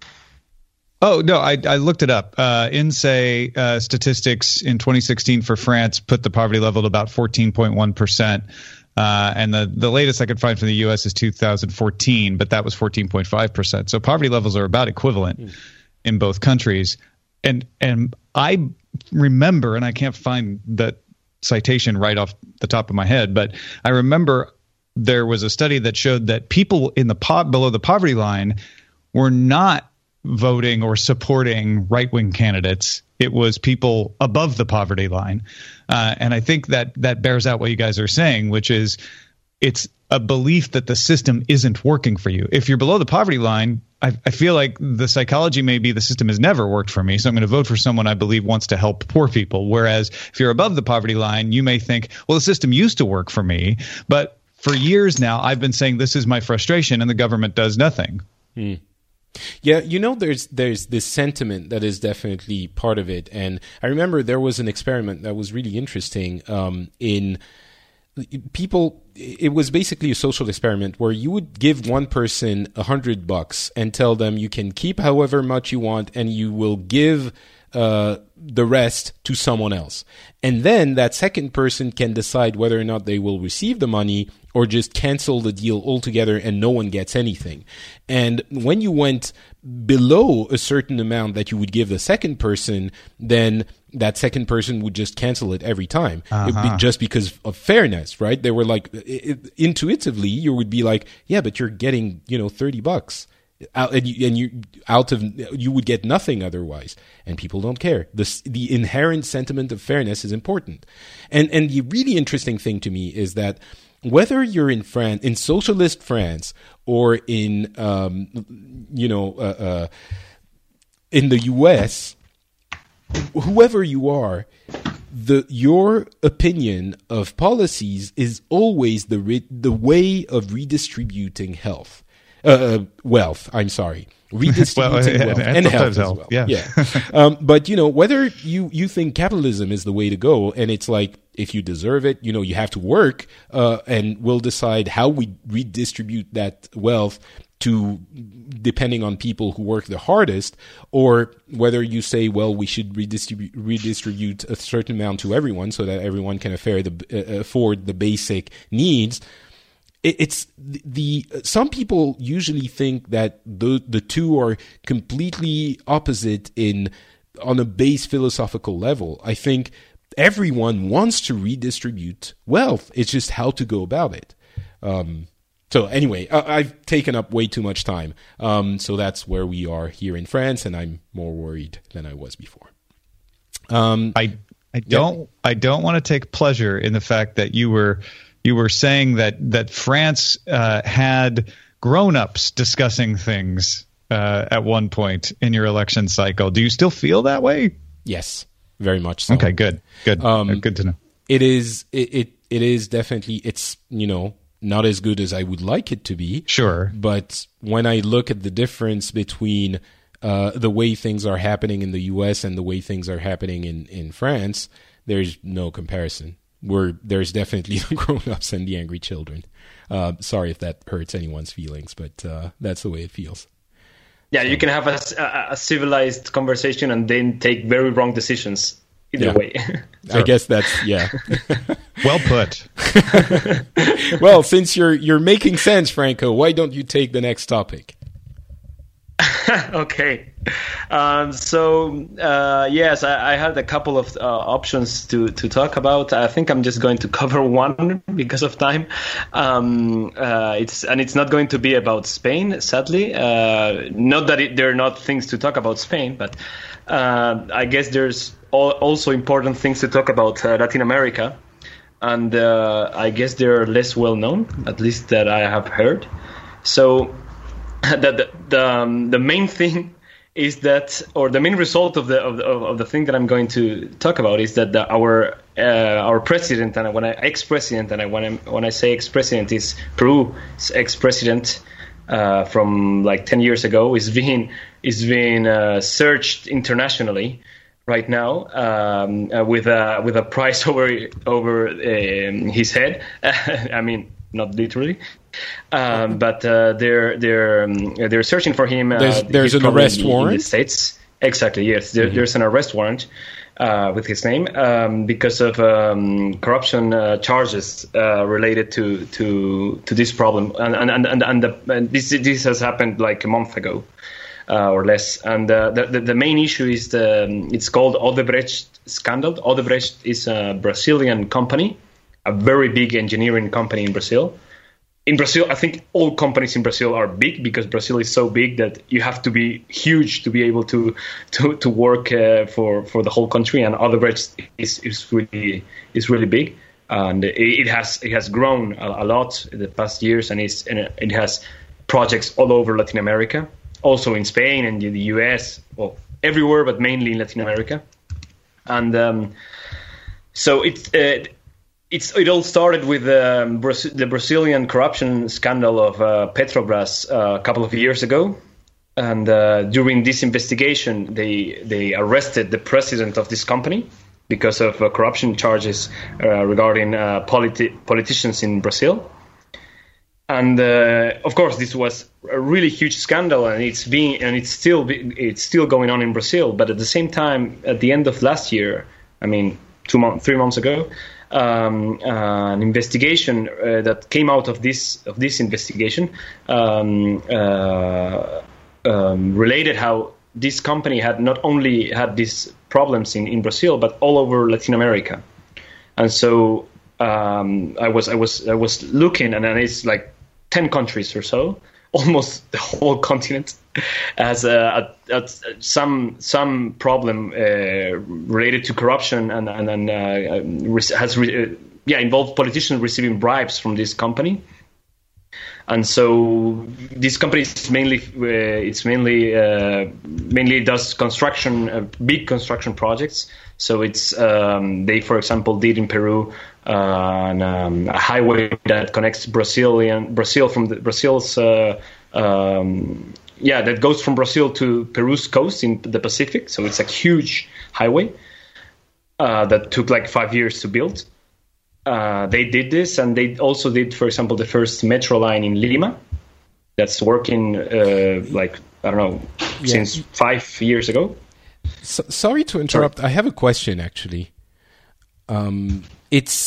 Oh no, I I looked it up. Uh, INSEE uh, statistics in twenty sixteen for France put the poverty level at about fourteen point one percent. Uh, and the, the latest I could find from the U S is two thousand fourteen, but that was fourteen point five percent. So poverty levels are about equivalent mm. in both countries. And and I remember, and I can't find that citation right off the top of my head, but I remember there was a study that showed that people in the po- below the poverty line were not voting or supporting right-wing candidates. It was people above the poverty line. Uh, and I think that that bears out what you guys are saying, which is it's a belief that the system isn't working for you. If you're below the poverty line, I, I feel like the psychology may be the system has never worked for me, so I'm going to vote for someone I believe wants to help poor people. Whereas if you're above the poverty line, you may think, well, the system used to work for me, but for years now I've been saying this is my frustration and the government does nothing. Hmm. Yeah, you know, there's there's this sentiment that is definitely part of it. And I remember there was an experiment that was really interesting um, in people. It was basically a social experiment where you would give one person a hundred bucks and tell them you can keep however much you want and you will give uh, the rest to someone else. And then that second person can decide whether or not they will receive the money or just cancel the deal altogether and no one gets anything. And when you went below a certain amount that you would give the second person, then that second person would just cancel it every time. Uh-huh. It would be just because of fairness, right? They were like, it, intuitively, you would be like, yeah, but you're getting, you know, thirty bucks. Out, and you, and you out of you would get nothing otherwise, and people don't care. The the inherent sentiment of fairness is important, and and the really interesting thing to me is that whether you're in France, in socialist France, or in um, you know uh, uh, in the U S, whoever you are, the your opinion of policies is always the re, the way of redistributing health. Uh, wealth, I'm sorry. Redistributing well, wealth and, and health as health. well. Yeah. yeah. um, but, you know, whether you, you think capitalism is the way to go, and it's like, if you deserve it, you know, you have to work, uh, and we'll decide how we redistribute that wealth to, depending on people who work the hardest, or whether you say, well, we should redistribute, redistribute a certain amount to everyone so that everyone can afford the, uh, afford the basic needs. it, it's the, the some people usually think that the the two are completely opposite in on a base philosophical level. I think everyone wants to redistribute wealth. It's just how to go about it. Um, so anyway, I, I've taken up way too much time. Um, so that's where we are here in France, and I'm more worried than I was before. Um, I I don't yeah. I don't want to take pleasure in the fact that you were you were saying that that France uh, had grown-ups discussing things uh, at one point in your election cycle. Do you still feel that way? Yes, very much so. Okay, good, good, um, good to know. It is it, it it is definitely it's you know not as good as I would like it to be. Sure, but when I look at the difference between Uh, the way things are happening in the U S and the way things are happening in, in France, there's no comparison. We're, there's definitely the grown-ups and the angry children. Uh, sorry if that hurts anyone's feelings, but uh, that's the way it feels. Yeah, so. You can have a, a, a civilized conversation and then take very wrong decisions either yeah. way. Sure. I guess that's, yeah. Well put. Well, since you're you're making sense, Franco, why don't you take the next topic? Okay. Um, so, uh, yes, I, I had a couple of uh, options to, to talk about. I think I'm just going to cover one because of time. Um, uh, it's and it's not going to be about Spain, sadly. Uh, not that it, there are not things to talk about Spain, but uh, I guess there's all, also important things to talk about uh, Latin America. And uh, I guess they're less well known, at least that I have heard. So... The the the, um, the main thing is that, or the main result of the of the, of the thing that I'm going to talk about is that the, our uh, our president, and when I ex-president, and I, when I when I say ex-president is Peru's ex-president uh, from like ten years ago, is being is being uh, searched internationally right now um, uh, with a with a price over over um, his head. I mean, not literally. Um, but uh, they're they're um, they're searching for him. Uh, there's there's an arrest in, warrant. In the States, exactly. Yes, there, mm-hmm. there's an arrest warrant uh, with his name um, because of um, corruption uh, charges uh, related to, to to this problem, and and and, and, the, and this this has happened like a month ago uh, or less. And uh, the, the the main issue is the it's called Odebrecht scandal. Odebrecht is a Brazilian company, a very big engineering company in Brazil. In Brazil, I think all companies in Brazil are big because Brazil is so big that you have to be huge to be able to to, to work uh, for, for the whole country. And Odebrecht is is really is really big, and it has it has grown a, a lot in the past years, and it's and it has projects all over Latin America, also in Spain and in the U S, well everywhere, but mainly in Latin America. And um, so it's. Uh, It's, it all started with um, Braz- the Brazilian corruption scandal of uh, Petrobras uh, a couple of years ago. And uh, during this investigation, they they arrested the president of this company because of uh, corruption charges uh, regarding uh, politi- politicians in Brazil. And uh, of course, this was a really huge scandal, and it's being and it's still it's still going on in Brazil. But at the same time, at the end of last year, I mean, two months, three months ago. Um, uh, an investigation uh, that came out of this of this investigation um, uh, um, related how this company had not only had these problems in, in Brazil but all over Latin America, and so um, I was I was I was looking, and then it's like ten countries or so, almost the whole continent, as a, a, a, some some problem uh, related to corruption and and, and uh, has re, uh, yeah involved politicians receiving bribes from this company. And so this company is mainly uh, it's mainly uh, mainly does construction, uh, big construction projects. So it's um, they, for example, did in Peru uh, an, um, a highway that connects Brazilian Brazil from the, Brazil's uh, um, yeah that goes from Brazil to Peru's coast in the Pacific. So it's a huge highway uh, that took like five years to build. Uh, they did this, and they also did, for example, the first metro line in Lima that's working uh, like, I don't know, yeah. since five years ago. So, sorry to interrupt. Sorry. I have a question, actually. Um, it's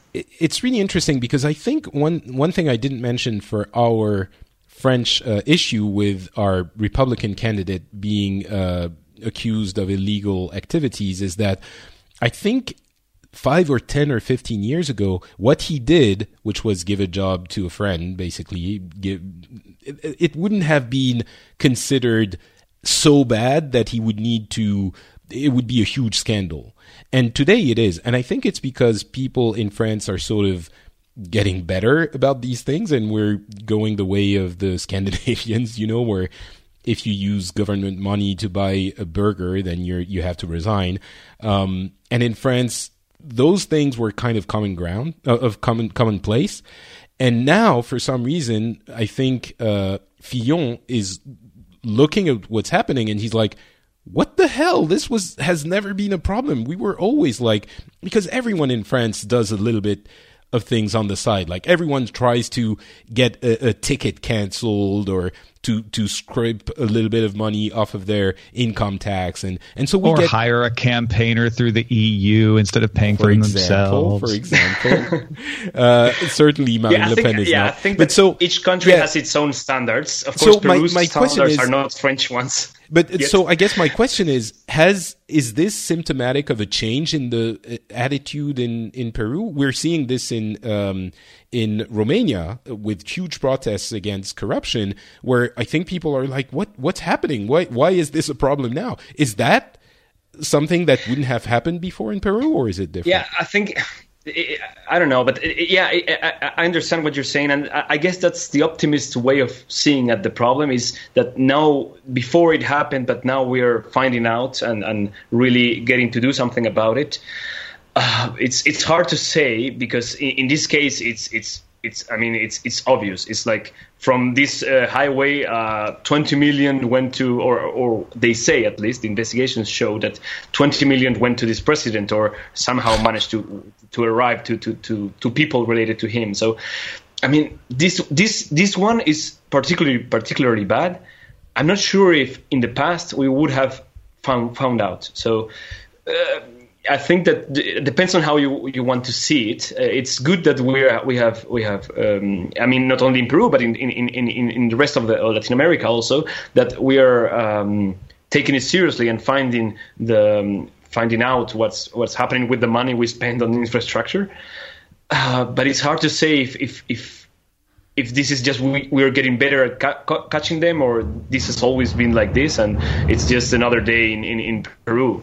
it, it's really interesting because I think one one thing I didn't mention for our French uh, issue with our Republican candidate being uh, accused of illegal activities is that I think five or ten or fifteen years ago, what he did, which was give a job to a friend, basically, give, it, it wouldn't have been considered so bad that he would need to, it would be a huge scandal. And today it is. And I think it's because people in France are sort of getting better about these things, and we're going the way of the Scandinavians, you know, where if you use government money to buy a burger, then you're you have to resign. Um, and in France, those things were kind of common ground, uh, of common commonplace. And now, for some reason, I think uh, Fillon is looking at what's happening, and he's like, what the hell? This was has never been a problem. We were always like, because everyone in France does a little bit of things on the side. Like everyone tries to get a, a ticket canceled or to to scrape a little bit of money off of their income tax, and and so we or get, hire a campaigner through the E U instead of paying for, for them example, themselves. For example, uh, certainly Marine yeah, Le think, Pen is yeah, not. I think but that so each country yeah. has its own standards. Of So course, my- Peru's my question standards is- are not French ones. But Yes. so I guess my question is, has is this symptomatic of a change in the uh, attitude in, in Peru? We're seeing this in um, in Romania with huge protests against corruption, where I think people are like, "What what's happening? Why why is this a problem now? Is that something that wouldn't have happened before in Peru, or is it different?" Yeah, I think I don't know, but yeah, I, I understand what you're saying, and I guess that's the optimist way of seeing at the problem is that now, before it happened, but now we're finding out and, and really getting to do something about it. Uh, it's it's hard to say because in, in this case, it's it's it's I mean it's it's obvious. It's like from this uh, highway, uh, twenty million went to, or or they say at least the investigations show that twenty million went to this president, or somehow managed to to arrive to to to, to people related to him. So, I mean, this this this one is particularly particularly bad. I'm not sure if in the past we would have found found out. So. Uh, I think that it depends on how you you want to see it. Uh, it's good that we are we have we have. Um, I mean, not only in Peru, but in in, in, in, in the rest of the uh, Latin America also, that we are um, taking it seriously and finding the um, finding out what's what's happening with the money we spend on infrastructure. Uh, but it's hard to say if if if, if this is just we we're getting better at ca- ca- catching them, or this has always been like this, and it's just another day in, in, in Peru.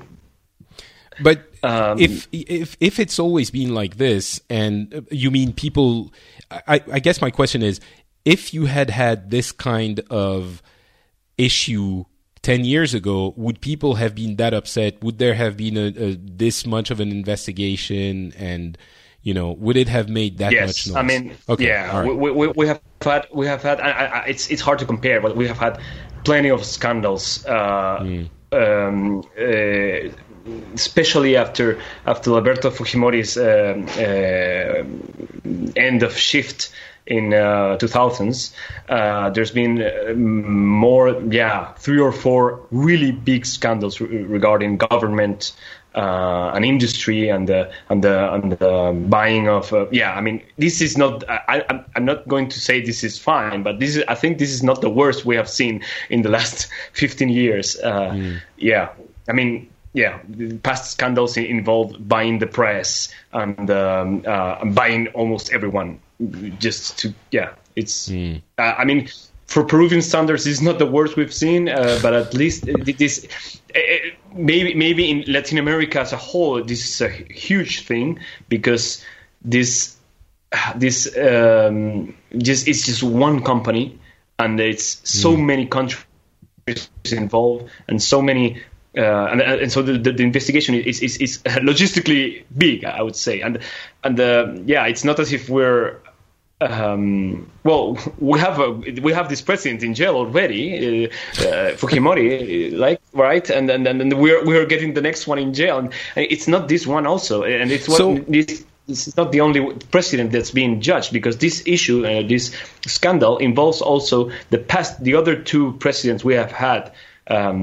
But Um, if if if it's always been like this, and you mean people, I, I guess my question is, if you had had this kind of issue ten years ago, would people have been that upset? Would there have been a, a this much of an investigation, and you know, would it have made that yes, much noise? I mean, okay, yeah, right. we, we we have had we have had. I, I, it's it's hard to compare, but we have had plenty of scandals. Uh, mm. um, uh, Especially after after Alberto Fujimori's uh, uh, end of shift in uh, two thousands, uh, there's been uh, more, yeah, three or four really big scandals re- regarding government uh, and industry and the and the and the buying of. Uh, yeah, I mean, this is not. I, I'm I'm not going to say this is fine, but this is. I think this is not the worst we have seen in the last fifteen years. Uh, mm. Yeah, I mean. Yeah, past scandals involved buying the press and um, uh, buying almost everyone. Just to, yeah, it's. Mm. Uh, I mean, for Peruvian standards, it's not the worst we've seen, uh, but at least this. Uh, maybe, maybe in Latin America as a whole, this is a huge thing because this, this, um, just it's just one company, and it's so mm. many countries involved and so many. Uh, and, and so the, the, the investigation is, is, is logistically big, I would say, and and uh, yeah, it's not as if we're um, well, we have a, we have this president in jail already, uh, uh, Fujimori, like right, and and and we're we're getting the next one in jail, and it's not this one also, and it's what so, this. This is not the only president that's being judged because this issue, uh, this scandal, involves also the past, the other two presidents we have had. Um,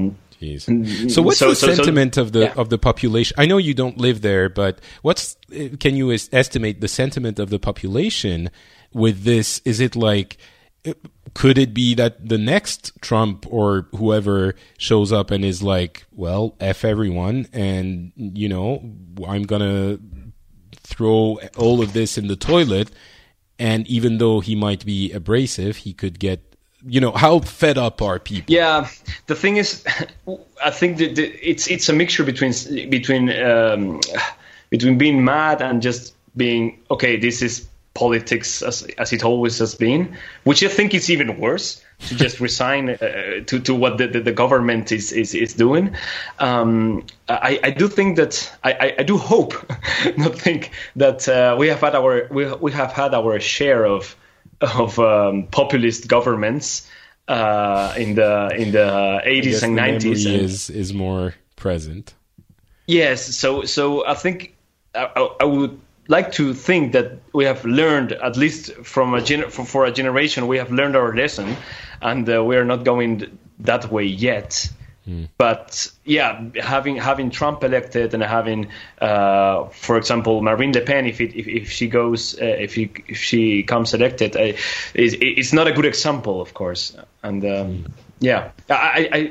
Yes. So what's so, the so, sentiment so, of the yeah. of the population? I know you don't live there, but what's can you es- estimate the sentiment of the population with this? Is it like, could it be that the next Trump or whoever shows up and is like, well, F everyone, and, you know, I'm going to throw all of this in the toilet, and even though he might be abrasive, he could get, you know, how fed up are people? Yeah, the thing is, I think that the, it's it's a mixture between between um, between being mad and just being, okay, this is politics as as it always has been, which I think is even worse, to just resign uh, to to what the, the, the government is is, is doing. Um, I, I do think that I, I do hope, not think that uh, we have had our we we have had our share of of um, populist governments uh, in the in the eighties and nineties. And is is more present. Yes, so so I think I, I would like to think that we have learned, at least from a gener- for, for a generation, we have learned our lesson, and uh, we are not going that way yet. Mm. But yeah, having having Trump elected and having, uh, for example, Marine Le Pen, if it, if, if she goes, uh, if, he, if she comes elected, uh, is it's not a good example, of course. And um, mm. yeah, I I,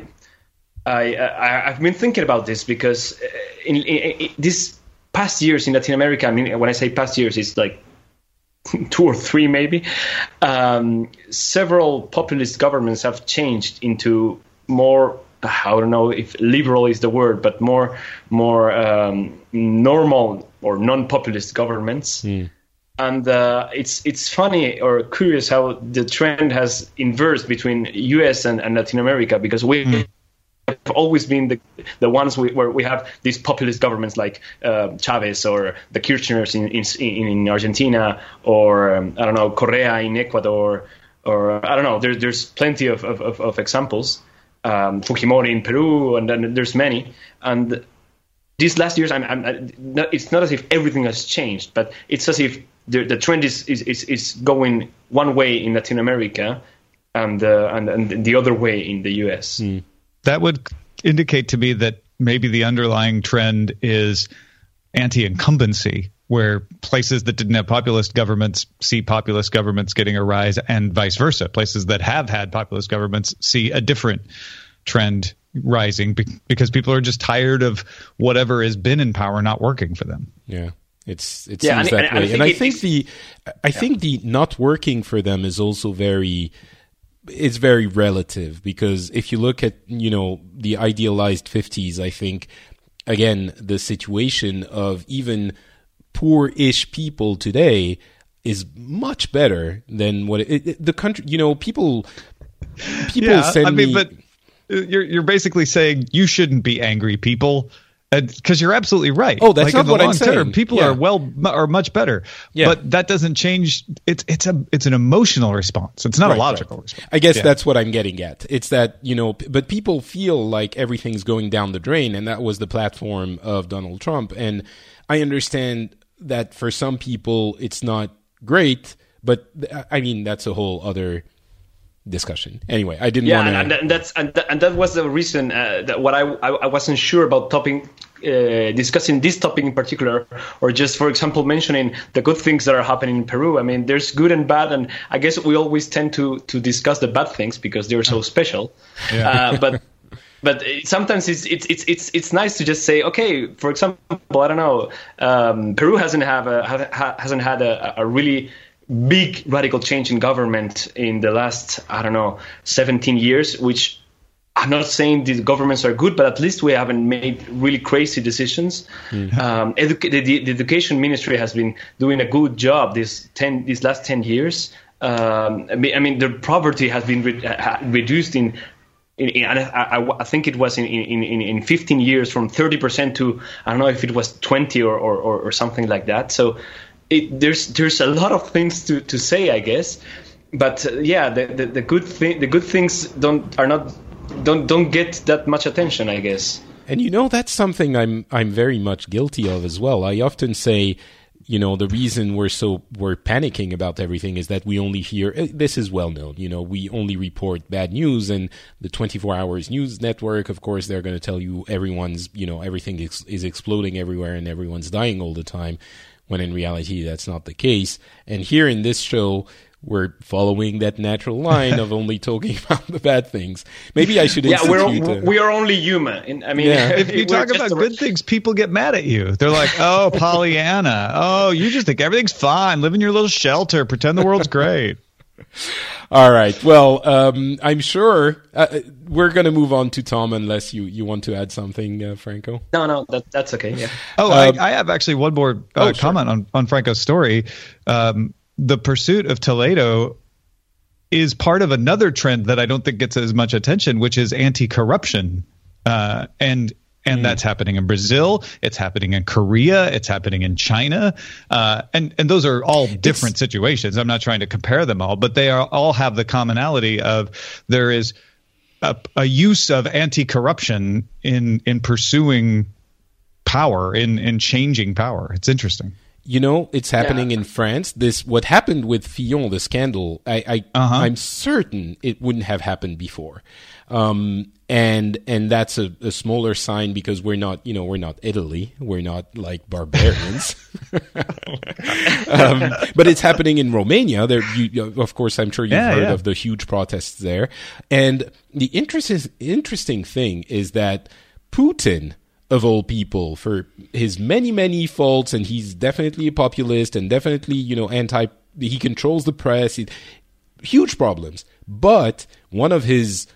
I I I've been thinking about this because in, in, in this past years in Latin America, I mean, when I say past years, it's like two or three maybe, um, several populist governments have changed into more, I don't know if liberal is the word, but more more um, normal or non-populist governments. Mm. And uh, it's it's funny or curious how the trend has inversed between U S and, and Latin America, because we mm. have always been the the ones we, where we have these populist governments like uh, Chavez or the Kirchners in in, in Argentina, or um, I don't know, Correa in Ecuador, or I don't know. There's there's plenty of of, of, of examples. Um, Fujimori in Peru, and then there's many. And these last years, I'm, I'm, I'm not, it's not as if everything has changed, but it's as if the, the trend is, is, is, is going one way in Latin America and, uh, and and the other way in the U S. Mm. That would indicate to me that maybe the underlying trend is anti-incumbency, where places that didn't have populist governments see populist governments getting a rise, and vice versa. Places that have had populist governments see a different trend rising be- because people are just tired of whatever has been in power not working for them. Yeah, it's it yeah, seems and, that and, way, and, and I I think, think the I think yeah. the not working for them is also very. It's very relative, because if you look at, you know, the idealized fifties, I think again the situation of even poor-ish people today is much better than what it, it, the country, you know, people people yeah, send I mean, me, but you're you're basically saying you shouldn't be angry, people, because you're absolutely right. Oh, that's like not in the what long I'm term, saying. people Yeah. are well are much better. Yeah. But that doesn't change. It's it's a it's an emotional response. It's not Right, a logical right. response. I guess Yeah. that's what I'm getting at. It's that, you know, p- but people feel like everything's going down the drain, and that was the platform of Donald Trump. And I understand that for some people it's not great, but th- I mean, that's a whole other discussion. Anyway, I didn't yeah, want to. and, and that's and, that, and that was the reason uh, that what I, I I wasn't sure about topping. Uh, discussing this topic in particular, or just, for example, mentioning the good things that are happening in Peru. I mean, there's good and bad, and I guess we always tend to to discuss the bad things because they're so special. Yeah. Uh, but but sometimes it's it's it's it's it's nice to just say, okay, for example, I don't know, um, Peru hasn't have a ha, hasn't had a, a really big radical change in government in the last, I don't know, seventeen years, which. I'm not saying the governments are good, but at least we haven't made really crazy decisions. Mm-hmm. Um, edu- the, the education ministry has been doing a good job this ten, these last ten years. Um, I, mean, I mean, the poverty has been re- uh, reduced in, in, in I, I, I think it was in, in, in, in fifteen years from thirty percent to, I don't know if it was twenty or, or, or, or something like that. So it, there's there's a lot of things to, to say, I guess. But uh, yeah, the, the, the good thing, the good things don't are not. don't don't get that much attention, I guess. And you know, that's something I'm I'm very much guilty of as well. I often say, you know, the reason we're so we're panicking about everything is that we only hear, this is well known, you know, we only report bad news, and the twenty-four hours news network, of course, they're going to tell you everyone's, you know, everything is, is exploding everywhere and everyone's dying all the time, when in reality that's not the case. And here in this show, we're following that natural line of only talking about the bad things. Maybe I should institute... Yeah, we're, a, we are only human. I mean, yeah. If you talk about good things, people get mad at you. They're like, oh, Pollyanna. Oh, you just think everything's fine. Live in your little shelter. Pretend the world's great. All right. Well, um, I'm sure uh, we're going to move on to Tom unless you, you want to add something, uh, Franco. No, no, that, that's okay. Yeah. Oh, um, I, I have actually one more uh, oh, comment sure. on, on Franco's story. Um, the pursuit of Toledo is part of another trend that I don't think gets as much attention, which is anti-corruption. Uh, and and mm. that's happening in Brazil. It's happening in Korea. It's happening in China. Uh, and, and those are all different it's, situations. I'm not trying to compare them all, but they are all have the commonality of there is a, a use of anti-corruption in, in pursuing power, in, in changing power. It's interesting. You know, it's happening yeah. in France. This what happened with Fillon, the scandal. I, I uh-huh. I'm certain it wouldn't have happened before, um, and and that's a, a smaller sign because we're not, you know, we're not Italy. We're not like barbarians. um, but it's happening in Romania. There, you, of course, I'm sure you've yeah, heard yeah. of the huge protests there. And the interest, interesting thing is that Putin, of all people, for his many, many faults, and he's definitely a populist and definitely, you know, anti, he controls the press, he, huge problems. But one of his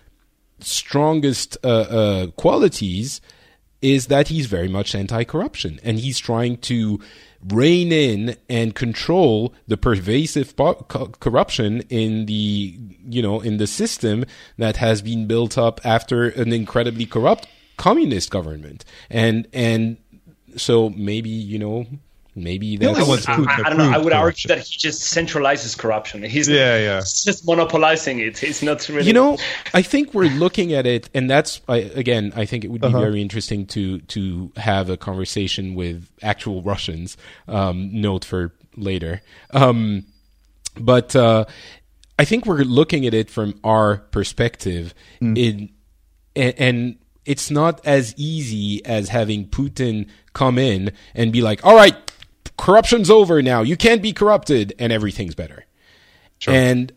strongest uh, uh, qualities is that he's very much anti-corruption, and he's trying to rein in and control the pervasive po- co- corruption in the, you know, in the system that has been built up after an incredibly corrupt communist government. And and so maybe, you know, maybe that's... I, I, I don't know. I would argue that he just centralizes corruption. He's, yeah, yeah. he's just monopolizing it. He's not really... You know, I think we're looking at it, and that's, I, again, I think it would be uh-huh. very interesting to to have a conversation with actual Russians. Um, note for later. Um, but uh, I think we're looking at it from our perspective, mm. in and, and it's not as easy as having Putin come in and be like, all right, corruption's over now. You can't be corrupted, and everything's better. Sure. And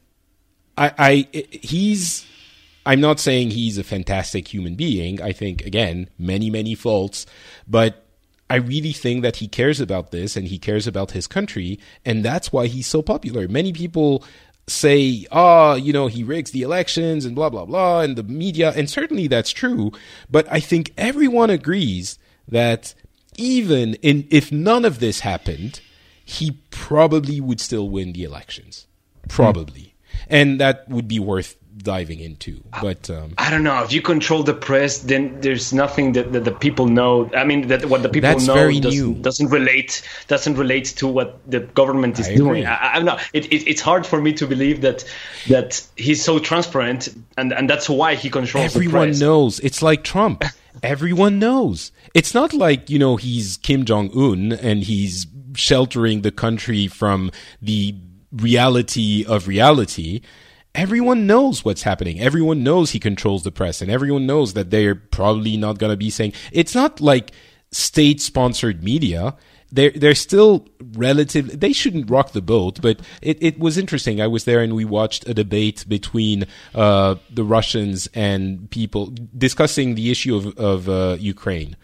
I, I, he's, I'm not saying he's a fantastic human being. I think, again, many, many faults, but I really think that he cares about this and he cares about his country, and that's why he's so popular. Many people say, oh, you know, he rigs the elections and blah, blah, blah, and the media, and certainly that's true, but I think everyone agrees that even in if none of this happened, he probably would still win the elections. Probably. Mm. And that would be worth diving into. But um, I don't know. If you control the press, then there's nothing that, that the people know. I mean, that what the people that's know very doesn't, new. doesn't relate doesn't relate to what the government is I doing. I, I'm not. It, it, it's hard for me to believe that that he's so transparent, and, and that's why he controls Everyone the press. knows. It's like Trump. Everyone knows. It's not like, you know, he's Kim Jong-un and he's sheltering the country from the reality of reality. Everyone knows what's happening. Everyone knows he controls the press, and everyone knows that they're probably not going to be saying... It's not like state-sponsored media. They're, they're still relative... They shouldn't rock the boat, but it, it was interesting. I was there and we watched a debate between uh, the Russians and people discussing the issue of, of uh, Ukraine.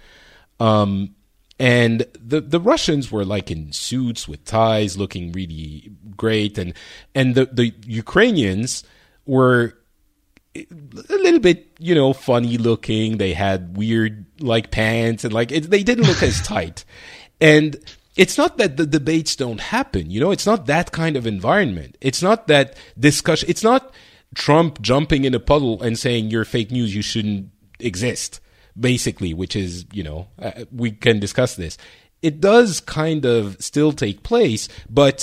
Um, and the, the Russians were like in suits with ties, looking really great. And, and the, the Ukrainians were a little bit, you know, funny looking. They had weird like pants and like, it, they didn't look as tight. And it's not that the debates don't happen, you know, it's not that kind of environment. It's not that discussion. It's not Trump jumping in a puddle and saying you're fake news, you shouldn't exist. Basically, which is, you know, uh, we can discuss this. It does kind of still take place, but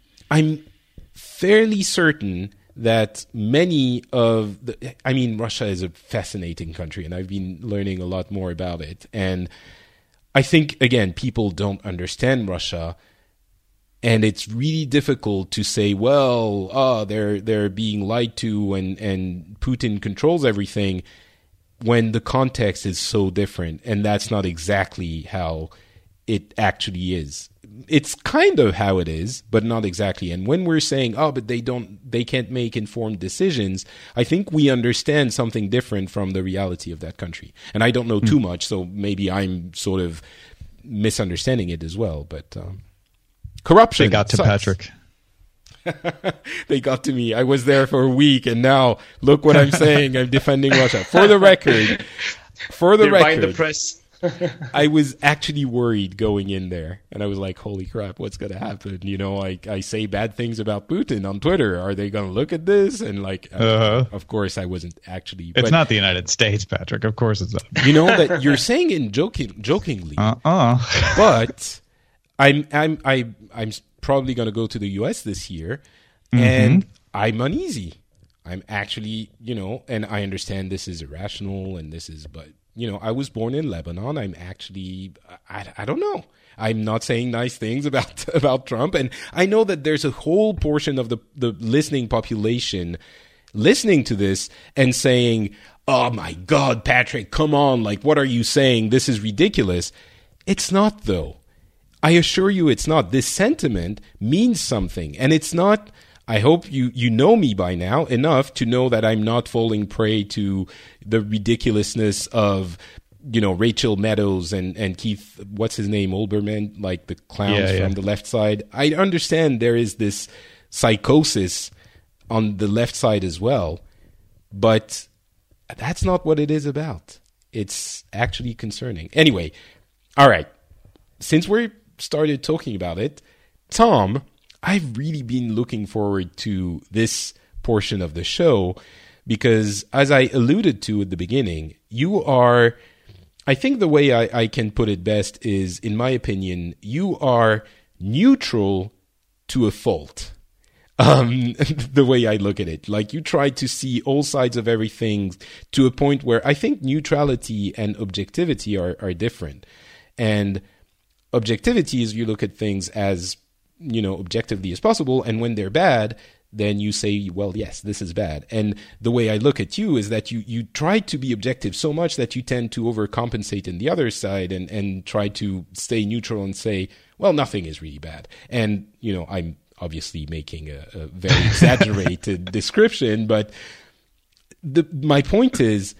I'm fairly certain that many of the, I mean, Russia is a fascinating country, and I've been learning a lot more about it. And I think, again, people don't understand Russia And it's really difficult to say, well, oh, they're they're being lied to, and, and Putin controls everything, when the context is so different, and that's not exactly how it actually is. It's kind of how it is, but not exactly. And when we're saying, oh, but they don't, they can't make informed decisions, I think we understand something different from the reality of that country. And I don't know too much, so maybe I'm sort of misunderstanding it as well. But um, corruption. They got to sucks. Patrick. They got to me. I was there for a week, and now look what I'm saying. I'm defending Russia. For the record, for the They're record, buying the press. I was actually worried going in there, and I was like, holy crap, what's going to happen? You know, I, I say bad things about Putin on Twitter. Are they going to look at this? And like, Uh-huh. of course, I wasn't actually. It's but, not the United States, Patrick. Of course it's not. You know, that you're saying it joking, jokingly, Uh-uh. but I'm, I'm, I, I'm probably going to go to the U S this year, Mm-hmm. and I'm uneasy. I'm actually, you know, and I understand this is irrational and this is, but, you know, I was born in Lebanon. I'm actually, I, I don't know. I'm not saying nice things about, about Trump. And I know that there's a whole portion of the, the listening population listening to this and saying, oh my God, Patrick, come on. Like, what are you saying? This is ridiculous. It's not, though. I assure you it's not. This sentiment means something. And it's not, I hope you, you know me by now enough to know that I'm not falling prey to the ridiculousness of, you know, Rachel Maddow and, and Keith, what's his name, Olbermann, like the clowns yeah, yeah. from the left side. I understand there is this psychosis on the left side as well, but that's not what it is about. It's actually concerning. Anyway, all right. Since we started talking about it, Tom, I've really been looking forward to this portion of the show because, as I alluded to at the beginning, you are, I think the way I, I can put it best is, in my opinion, you are neutral to a fault. Um, the way I look at it, like you try to see all sides of everything to a point where I think neutrality and objectivity are, are different. And objectivity is you look at things as, you know, objectively as possible. And when they're bad, then you say, well, yes, this is bad. And the way I look at you is that you, you try to be objective so much that you tend to overcompensate in the other side and, and try to stay neutral and say, well, nothing is really bad. And, you know, I'm obviously making a, a very exaggerated description, but the, my point is,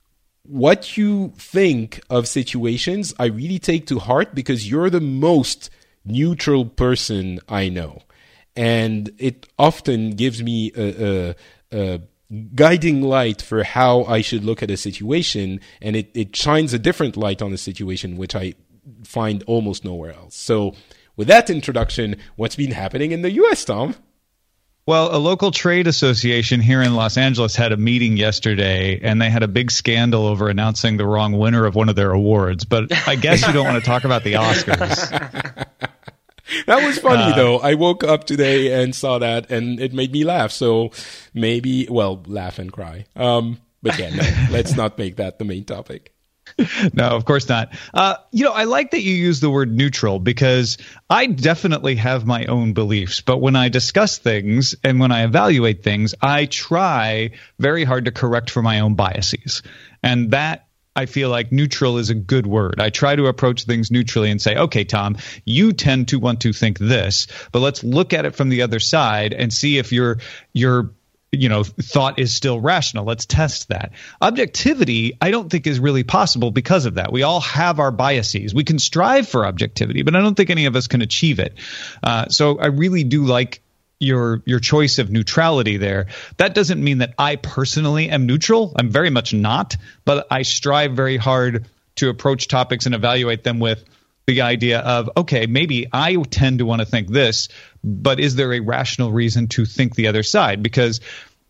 what you think of situations, I really take to heart because you're the most neutral person I know. And it often gives me a, a, a guiding light for how I should look at a situation. And it, it shines a different light on a situation, which I find almost nowhere else. So with that introduction, what's been happening in the U S, Tom? Well, a local trade association here in Los Angeles had a meeting yesterday, and they had a big scandal over announcing the wrong winner of one of their awards. But I guess you don't want to talk about the Oscars. That was funny, uh, though. I woke up today and saw that, and it made me laugh. So maybe, well, laugh and cry. Um, but yeah, no, let's not make that the main topic. No, of course not. Uh, you know, I like that you use the word neutral because I definitely have my own beliefs. But when I discuss things and when I evaluate things, I try very hard to correct for my own biases. And that, I feel like neutral is a good word. I try to approach things neutrally and say, okay, Tom, you tend to want to think this, but let's look at it from the other side and see if your your you know, thought is still rational. Let's test that. Objectivity, I don't think is really possible because of that. We all have our biases. We can strive for objectivity, but I don't think any of us can achieve it. Uh, so I really do like your your choice of neutrality there. That doesn't mean that I personally am neutral. I'm very much not, but I strive very hard to approach topics and evaluate them with the idea of, okay, maybe I tend to want to think this, but is there a rational reason to think the other side? Because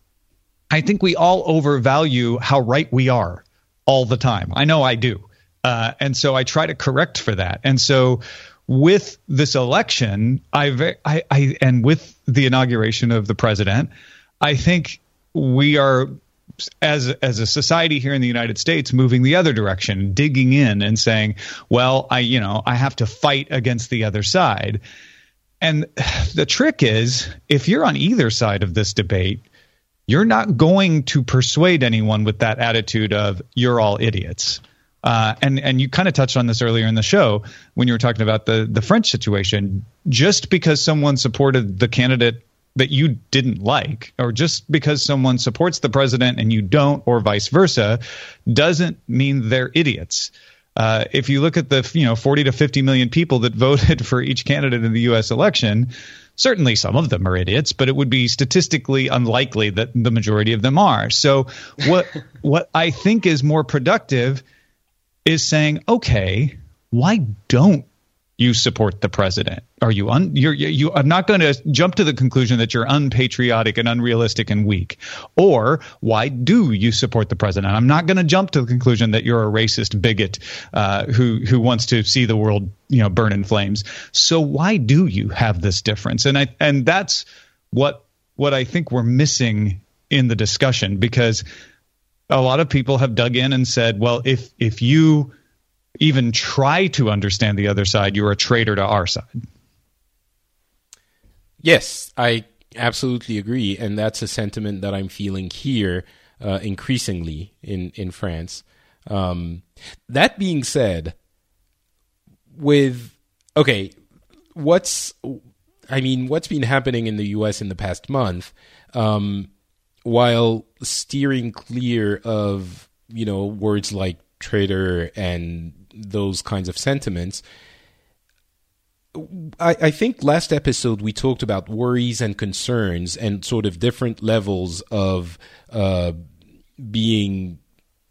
I think we all overvalue how right we are all the time. I know I do. Uh, and so I try to correct for that. And so with this election, I, I, I and with the inauguration of the president, I think we are, as as a society here in the United States, moving the other direction, digging in and saying, well, I, you know, I have to fight against the other side. and the trick is, if you're on either side of this debate, you're not going to persuade anyone with that attitude of you're all idiots. Uh, and and you kind of touched on this earlier in the show when you were talking about the the French situation. Just because someone supported the candidate that you didn't like, or just because someone supports the president and you don't, or vice versa, doesn't mean they're idiots. Uh, if you look at the you know forty to fifty million people that voted for each candidate in the U S election, certainly some of them are idiots, but it would be statistically unlikely that the majority of them are. So what what I think is more productive is saying, okay, why don't you support the president? Are you un, you're, you? I'm not going to jump to the conclusion that you're unpatriotic and unrealistic and weak. Or why do you support the president? I'm not going to jump to the conclusion that you're a racist bigot uh, who who wants to see the world, you know, burn in flames. So why do you have this difference? And I and that's what what I think we're missing in the discussion, because a lot of people have dug in and said, well, if if you even try to understand the other side, you're a traitor to our side. Yes, I absolutely agree. And that's a sentiment that I'm feeling here uh, increasingly in, in France. Um, that being said, with, okay, what's, I mean, what's been happening in the U S in the past month, um, while steering clear of, you know, words like traitor and those kinds of sentiments, I, I think last episode we talked about worries and concerns and sort of different levels of uh, being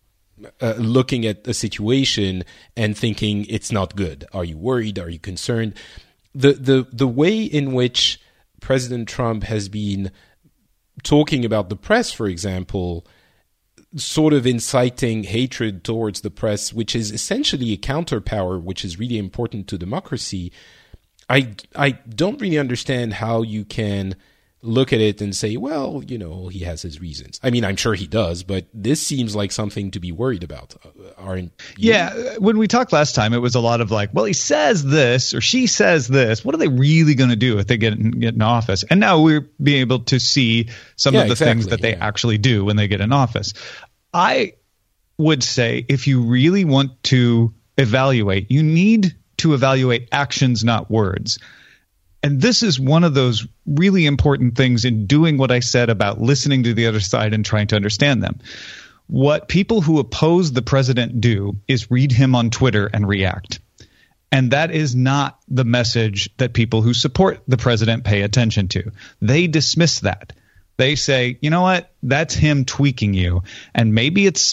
uh, looking at a situation and thinking it's not good. Are you worried? Are you concerned? The the the way in which President Trump has been talking about the press, for example, sort of inciting hatred towards the press, which is essentially a counterpower, which is really important to democracy. I, I don't really understand how you can look at it and say, well, you know, he has his reasons. I mean, I'm sure he does, but this seems like something to be worried about. Aren't you? Yeah. When we talked last time, it was a lot of like, well, he says this or she says this. What are they really going to do if they get in, get in office? And now we're being able to see some yeah, of the exactly, things that they yeah. actually do when they get in office. I would say if you really want to evaluate, you need to evaluate actions, not words. And this is one of those really important things in doing what I said about listening to the other side and trying to understand them. What people who oppose the president do is read him on Twitter and react. And that is not the message that people who support the president pay attention to. They dismiss that. They say, you know what, that's him tweaking you. And maybe it's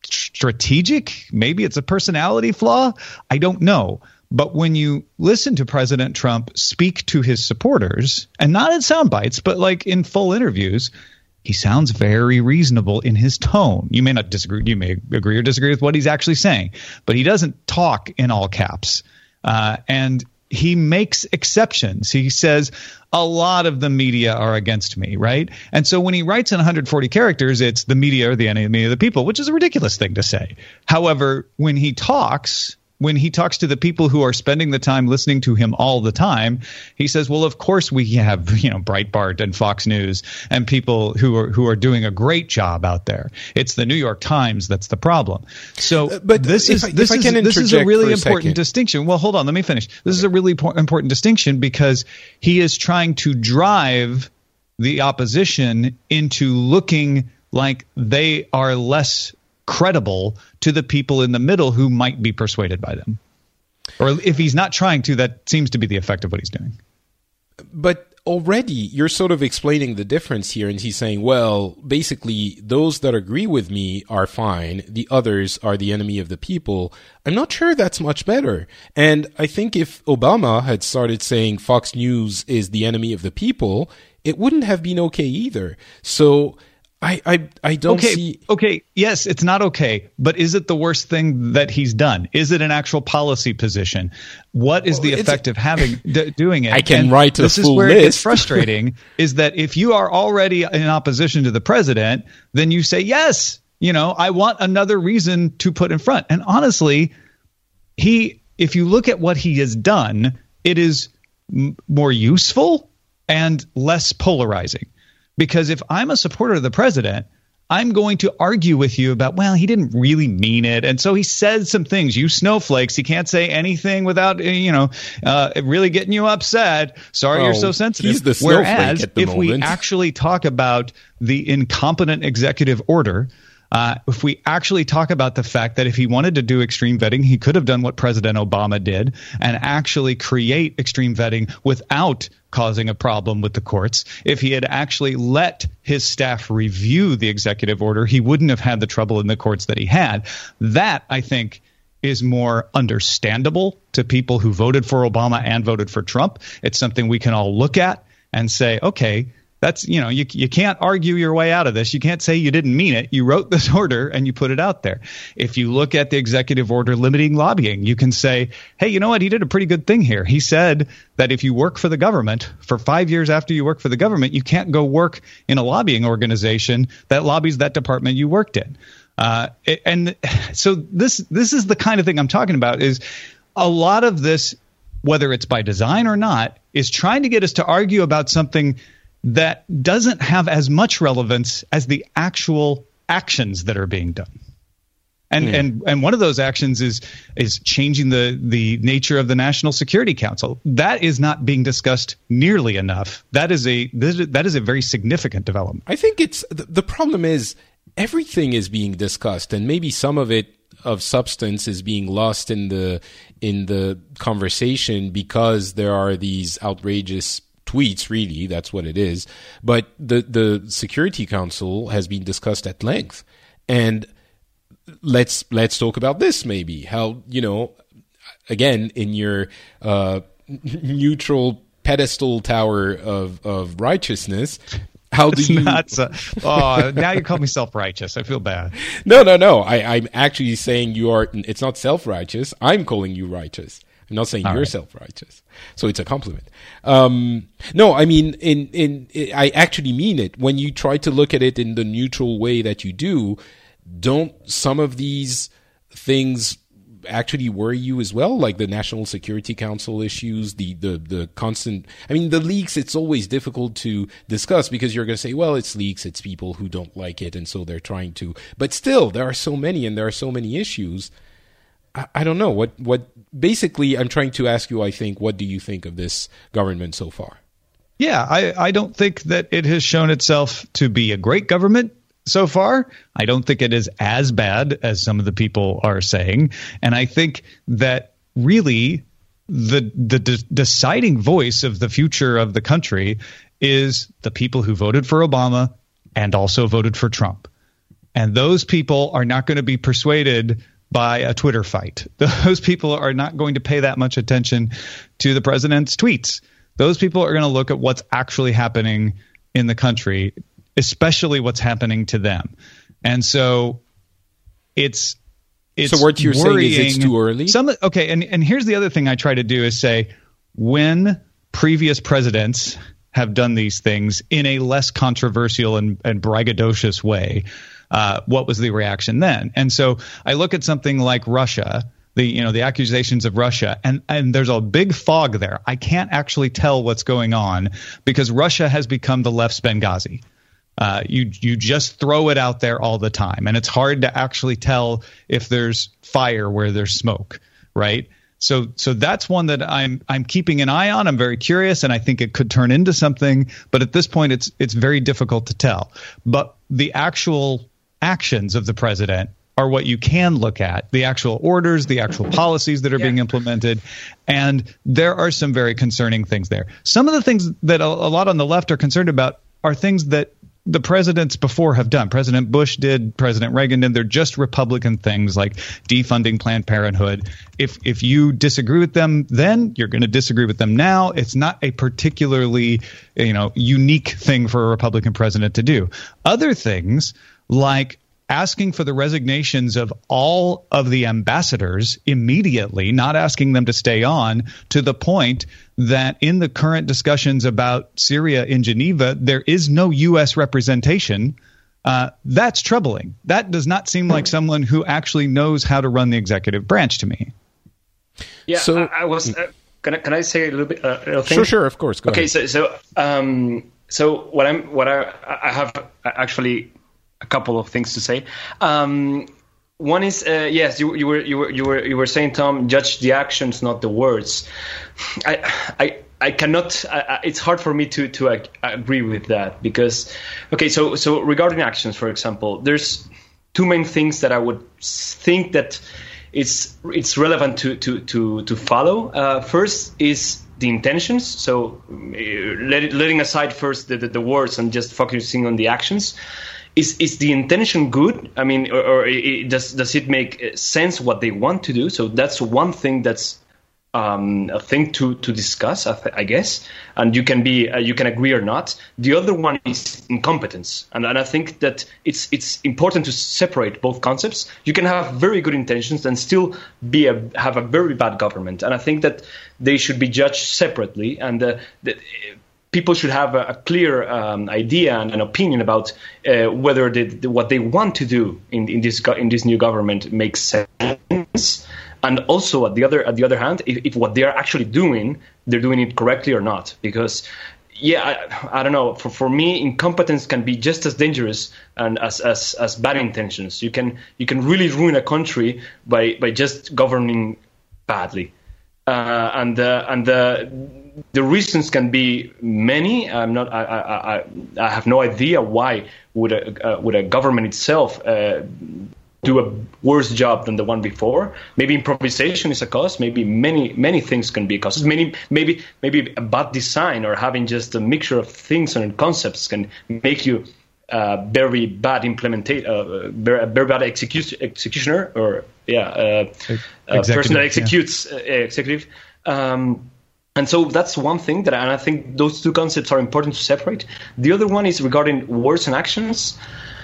strategic. Maybe it's a personality flaw. I don't know. But when you listen to President Trump speak to his supporters, and not in sound bites, but like in full interviews, he sounds very reasonable in his tone. You may not disagree. You may agree or disagree with what he's actually saying, but he doesn't talk in all caps. Uh, and he makes exceptions. He says a lot of the media are against me, right? And so when he writes in one hundred forty characters, it's the media are the enemy of the people, which is a ridiculous thing to say. However, when he talks, when he talks to the people who are spending the time listening to him all the time, he says, well, of course we have, you know, Breitbart and Fox News and people who are who are doing a great job out there. It's the New York Times that's the problem. So uh, but this is I, this is this is a really important second. distinction. Well, hold on, let me finish. This okay. is a really po- important distinction because he is trying to drive the opposition into looking like they are less credible to the people in the middle who might be persuaded by them. Or if he's not trying to, that seems to be the effect of what he's doing. But already you're sort of explaining the difference here, and he's saying, well, basically those that agree with me are fine, the others are the enemy of the people. I'm not sure that's much better. And I think if Obama had started saying Fox News is the enemy of the people, it wouldn't have been okay either. So I, I, I don't okay, see. Okay, yes, it's not okay. But is it the worst thing that he's done? Is it an actual policy position? What is well, the effect of having d- doing it? I can and write a this full is where list. It gets frustrating. Is that if you are already in opposition to the president, then you say yes. You know, I want another reason to put in front. And honestly, he, if you look at what he has done, it is m- more useful and less polarizing. Because if I'm a supporter of the president, I'm going to argue with you about, well, he didn't really mean it. And so he said some things. You snowflakes, he can't say anything without, you know, uh, really getting you upset. Sorry, oh, you're so sensitive. He's the snowflake Whereas at the if moment. we actually talk about the incompetent executive order, Uh, if we actually talk about the fact that if he wanted to do extreme vetting, he could have done what President Obama did and actually create extreme vetting without causing a problem with the courts. If he had actually let his staff review the executive order, he wouldn't have had the trouble in the courts that he had. That, I think, is more understandable to people who voted for Obama and voted for Trump. It's something we can all look at and say, okay, that's, you know, you you can't argue your way out of this. You can't say you didn't mean it. You wrote this order and you put it out there. If you look at the executive order limiting lobbying, you can say, hey, you know what? He did a pretty good thing here. He said that if you work for the government for five years after you work for the government, you can't go work in a lobbying organization that lobbies that department you worked in. Uh, and so this this is the kind of thing I'm talking about, is a lot of this, whether it's by design or not, is trying to get us to argue about something that doesn't have as much relevance as the actual actions that are being done. And mm. and and one of those actions is is changing the the nature of the National Security Council. That is not being discussed nearly enough. That is a that is a very significant development. I think it's the problem is everything is being discussed, and maybe some of it of substance is being lost in the in the conversation because there are these outrageous tweets. Really, that's what it is. But the the Security Council has been discussed at length, and let's let's talk about this. Maybe how, you know, again, in your uh, neutral pedestal tower of of righteousness. How do it's you? Not so, oh, now you call me self-righteous. I feel bad. No, no, no. I, I'm actually saying you are. It's not self-righteous. I'm calling you righteous. I'm not saying All you're right. self-righteous. So it's a compliment. Um, no, I mean, in, in in I actually mean it. When you try to look at it in the neutral way that you do, don't some of these things actually worry you as well, like the National Security Council issues, the the the constant, I mean, the leaks, it's always difficult to discuss because you're going to say, well, it's leaks, it's people who don't like it, and so they're trying to, but still, there are so many, and there are so many issues. I, I don't know, what, what, basically, I'm trying to ask you, I think, what do you think of this government so far? Yeah, I, I don't think that it has shown itself to be a great government so far. I don't think it is as bad as some of the people are saying. And I think that really the the de- deciding voice of the future of the country is the people who voted for Obama and also voted for Trump. And those people are not going to be persuaded by a Twitter fight. Those people are not going to pay that much attention to the president's tweets. Those people are going to look at what's actually happening in the country, especially what's happening to them. And so it's it's So what you're worrying. saying is it's too early? Some, okay, and, and here's the other thing I try to do is say, when previous presidents have done these things in a less controversial and, and braggadocious way, uh, what was the reaction then? And so I look at something like Russia, the you know the accusations of Russia, and and there's a big fog there. I can't actually tell what's going on because Russia has become the left's Benghazi. Uh, you you just throw it out there all the time, and it's hard to actually tell if there's fire where there's smoke, right? So so that's one that I'm I'm keeping an eye on. I'm very curious, and I think it could turn into something. But at this point, it's it's very difficult to tell. But the actual actions of the president are what you can look at, the actual orders, the actual policies that are yeah. being implemented. And there are some very concerning things there. Some of the things that a, a lot on the left are concerned about are things that the presidents before have done. President Bush did, President Reagan did. They're just Republican things like defunding Planned Parenthood. If if you disagree with them then, you're going to disagree with them now. It's not a particularly, you know, unique thing for a Republican president to do. Other things like asking for the resignations of all of the ambassadors immediately, not asking them to stay on, to the point that in the current discussions about Syria in Geneva, there is no U S representation. Uh, that's troubling. That does not seem like someone who actually knows how to run the executive branch to me. Yeah, so, I, I was. Uh, can I, can I say a little bit? Uh, a little thing? Sure, sure, of course. Go okay, ahead. so so um, so what I'm what I I have actually a couple of things to say. Um, one is uh, yes, you you were you were you were you were saying, Tom, judge the actions, not the words. I I. I cannot. I, it's hard for me to to uh, agree with that because, okay. So so regarding actions, for example, there's two main things that I would think that it's it's relevant to to to to follow. Uh, first is the intentions. So uh, let, letting aside first the, the the words and just focusing on the actions. Is is the intention good? I mean, or, or it, does does it make sense what they want to do? So that's one thing that's. Um, a thing to, to discuss, I, th- I guess, and you can be uh, you can agree or not. The other one is incompetence, and, and I think that it's it's important to separate both concepts. You can have very good intentions and still be a, have a very bad government, and I think that they should be judged separately, and uh, that people should have a, a clear um, idea and an opinion about uh, whether the, the, what they want to do in, in this go- in this new government makes sense. And also, at the other at the other hand, if, if what they are actually doing, they're doing it correctly or not. Because, yeah, I, I don't know. For for me, incompetence can be just as dangerous and as as, as bad intentions. You can you can really ruin a country by, by just governing badly. Uh, and uh, and uh, the reasons can be many. I'm not. I I I, I have no idea why would a uh, would a government itself. Uh, do a worse job than the one before. Maybe improvisation is a cause. Maybe many many things can be a cause. Many maybe maybe a bad design or having just a mixture of things and concepts can make you uh, very bad implementa- uh, very, very bad execu- executioner or yeah uh, a person that executes yeah. uh, executive. Um, And so that's one thing that, and I think those two concepts are important to separate. The other one is regarding words and actions.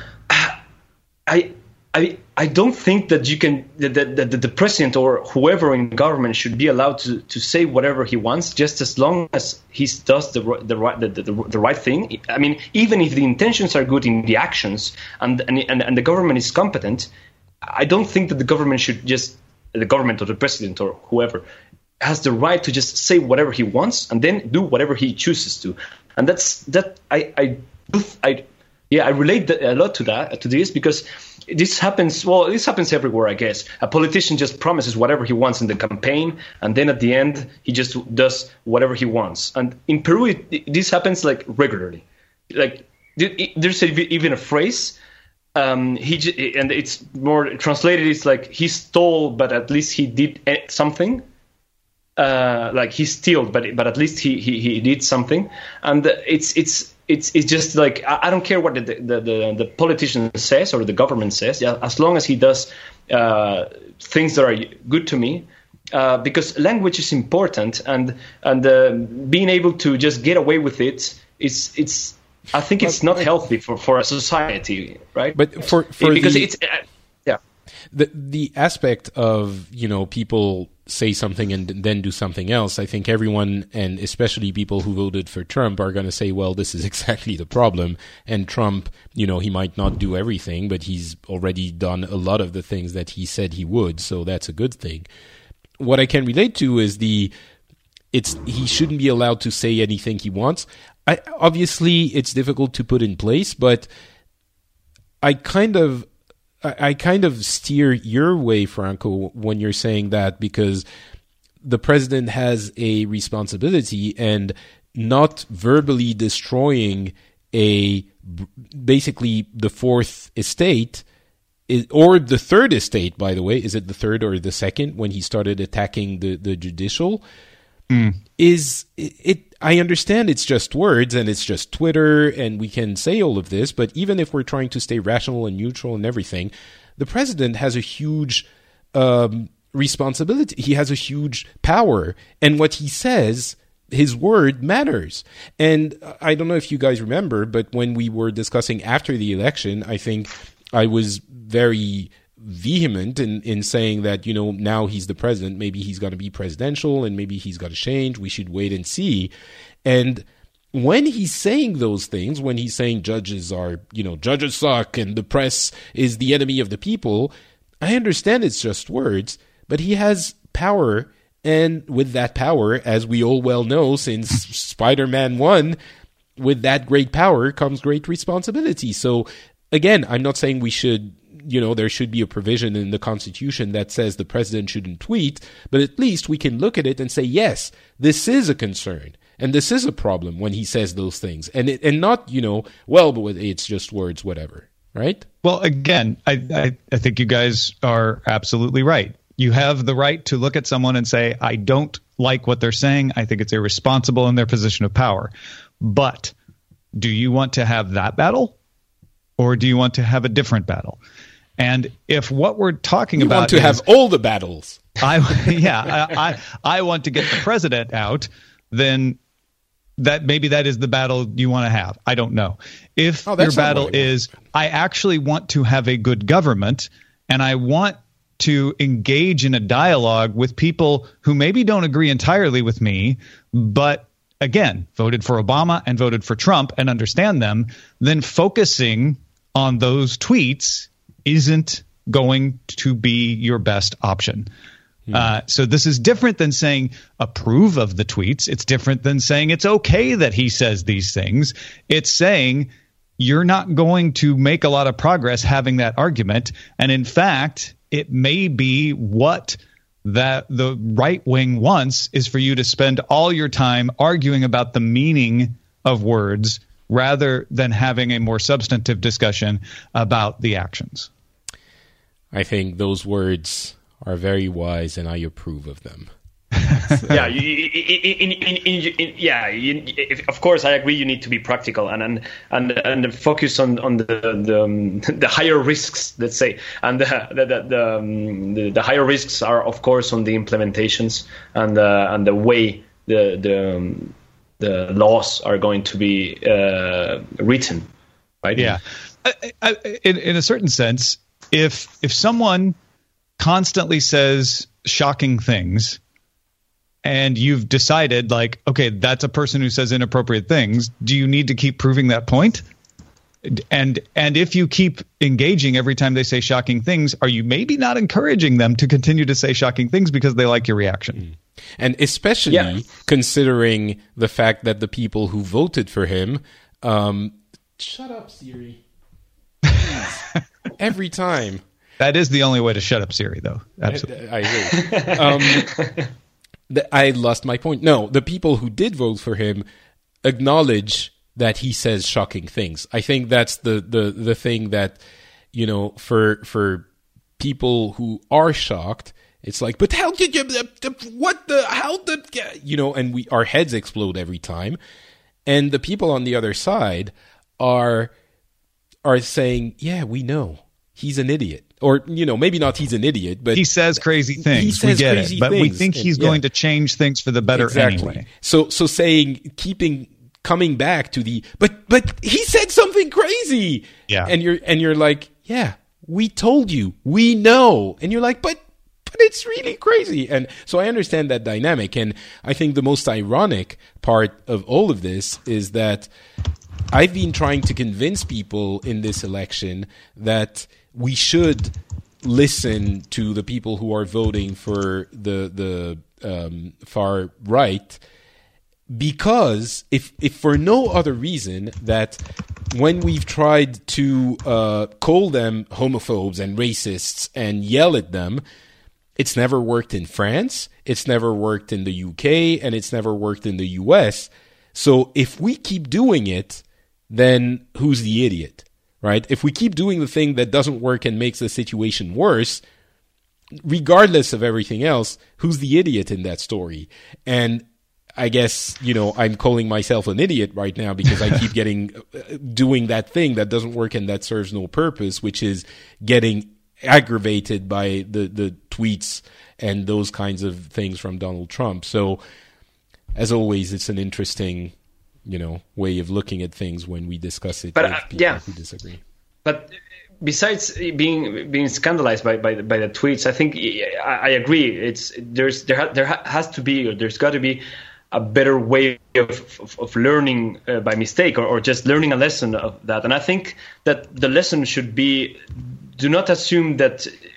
I. I, I don't think that you can that, that, that the president or whoever in government should be allowed to, to say whatever he wants, just as long as he does the the right the, the, the right thing. I mean, even if the intentions are good in the actions and and, and and the government is competent, I don't think that the government should just the government or the president or whoever has the right to just say whatever he wants and then do whatever he chooses to. And that's that I I I yeah I relate a lot to that to this because. This happens, well, this happens everywhere, I guess. A politician just promises whatever he wants in the campaign, and then at the end, he just does whatever he wants. And in Peru, it, this happens, like, regularly. Like, there's a, even a phrase, um, he and it's more translated, it's like, he stole, but at least he did something. Uh, like, he stole, but but at least he, he, he did something. And it's it's... It's it's just like I don't care what the the, the the politician says or the government says, yeah, as long as he does uh, things that are good to me, uh, because language is important and and uh, being able to just get away with it is it's I think it's not healthy for, for a society, right? But for for because the, it's uh, yeah the the aspect of you know people. Say something and then do something else. I think everyone, and especially people who voted for Trump, are going to say, well, this is exactly the problem. And Trump, you know, he might not do everything, but he's already done a lot of the things that he said he would. So that's a good thing. What I can relate to is the, it's, he shouldn't be allowed to say anything he wants. I, obviously, it's difficult to put in place, but I kind of, I kind of steer your way, Franco, when you're saying that, because the president has a responsibility, and not verbally destroying a basically the fourth estate is, or the third estate, by the way, is it the third or the second when he started attacking the, the judicial? Mm. Is it? I understand it's just words and it's just Twitter and we can say all of this, but even if we're trying to stay rational and neutral and everything, the president has a huge um, responsibility. He has a huge power, and what he says, his word matters. And I don't know if you guys remember, but when we were discussing after the election, I think I was very vehement in, in saying that, you know, now he's the president, maybe he's going to be presidential and maybe he's got to change. We should wait and see. And when he's saying those things, when he's saying judges are, you know, judges suck and the press is the enemy of the people, I understand it's just words, but he has power And with that power, as we all well know, since Spider-Man one, with that great power comes great responsibility. So again, I'm not saying we should, you know, there should be a provision in the Constitution that says the president shouldn't tweet, but at least we can look at it and say, yes, this is a concern. And this is a problem when he says those things. And it, and not, you know, well, but it's just words, whatever. Right? Well, again, I, I, I think you guys are absolutely right. You have the right to look at someone and say, I don't like what they're saying. I think it's irresponsible in their position of power. But do you want to have that battle? Or do you want to have a different battle? And if what we're talking you about want to is, have all the battles. I, yeah, I, I, I want to get the president out, then that maybe that is the battle you want to have. I don't know. If oh, your battle is, I actually want to have a good government, and I want to engage in a dialogue with people who maybe don't agree entirely with me, but again, voted for Obama and voted for Trump and understand them, then focusing on those tweets isn't going to be your best option. Uh, so this is different than saying approve of the tweets. It's different than saying it's okay that he says these things. It's saying you're not going to make a lot of progress having that argument. And in fact, it may be what that the right wing wants is for you to spend all your time arguing about the meaning of words rather than having a more substantive discussion about the actions. I think those words are very wise, and I approve of them. So. Yeah, you, in, in, in, in, yeah. You, if, of course, I agree. You need to be practical and and and, and focus on on the the, um, the higher risks. Let's say, and the the the, the, um, the the higher risks are, of course, on the implementations and uh, and the way the the um, the laws are going to be uh, written. Right? Yeah. I, I, in in a certain sense, if if someone constantly says shocking things and you've decided like, okay, that's a person who says inappropriate things, do you need to keep proving that point? And and if you keep engaging every time they say shocking things, are you maybe not encouraging them to continue to say shocking things because they like your reaction? And especially yeah. considering the fact that the people who voted for him um shut up, Siri. Every time. That is the only way to shut up Siri, though. Absolutely. I, I agree. Um, the, I lost my point. No, the people who did vote for him acknowledge that he says shocking things. I think that's the, the, the thing that, you know, for for people who are shocked, it's like, but how did you, what the, how did, you know, and we our heads explode every time. And the people on the other side are are saying, yeah, we know. He's an idiot. Or, you know, maybe not he's an idiot, but he says crazy things. He says we get crazy it, but things. We think he's and, going yeah. to change things for the better exactly. anyway. So, so saying, keeping, coming back to the, but, but he said something crazy. Yeah. And you're, and you're like, yeah, we told you, we know. And you're like, but, but it's really crazy. And so I understand that dynamic. And I think the most ironic part of all of this is that I've been trying to convince people in this election that we should listen to the people who are voting for the the um, far right, because if if for no other reason that when we've tried to uh, call them homophobes and racists and yell at them, it's never worked in France, it's never worked in the U K, and it's never worked in the U S. So if we keep doing it, then who's the idiot? Right? If we keep doing the thing that doesn't work and makes the situation worse, regardless of everything else, who's the idiot in that story? And I guess, you know, I'm calling myself an idiot right now because I keep getting, doing that thing that doesn't work and that serves no purpose, which is getting aggravated by the, the tweets and those kinds of things from Donald Trump. So, as always, it's an interesting, you know, way of looking at things when we discuss it but, with uh, people yeah. who disagree. But besides being being scandalized by, by, by the tweets, I think I, I agree. It's there's there ha, there ha, has to be or there's got to be a better way of of, of learning uh, by mistake or, or just learning a lesson of that. And I think that the lesson should be: do not assume that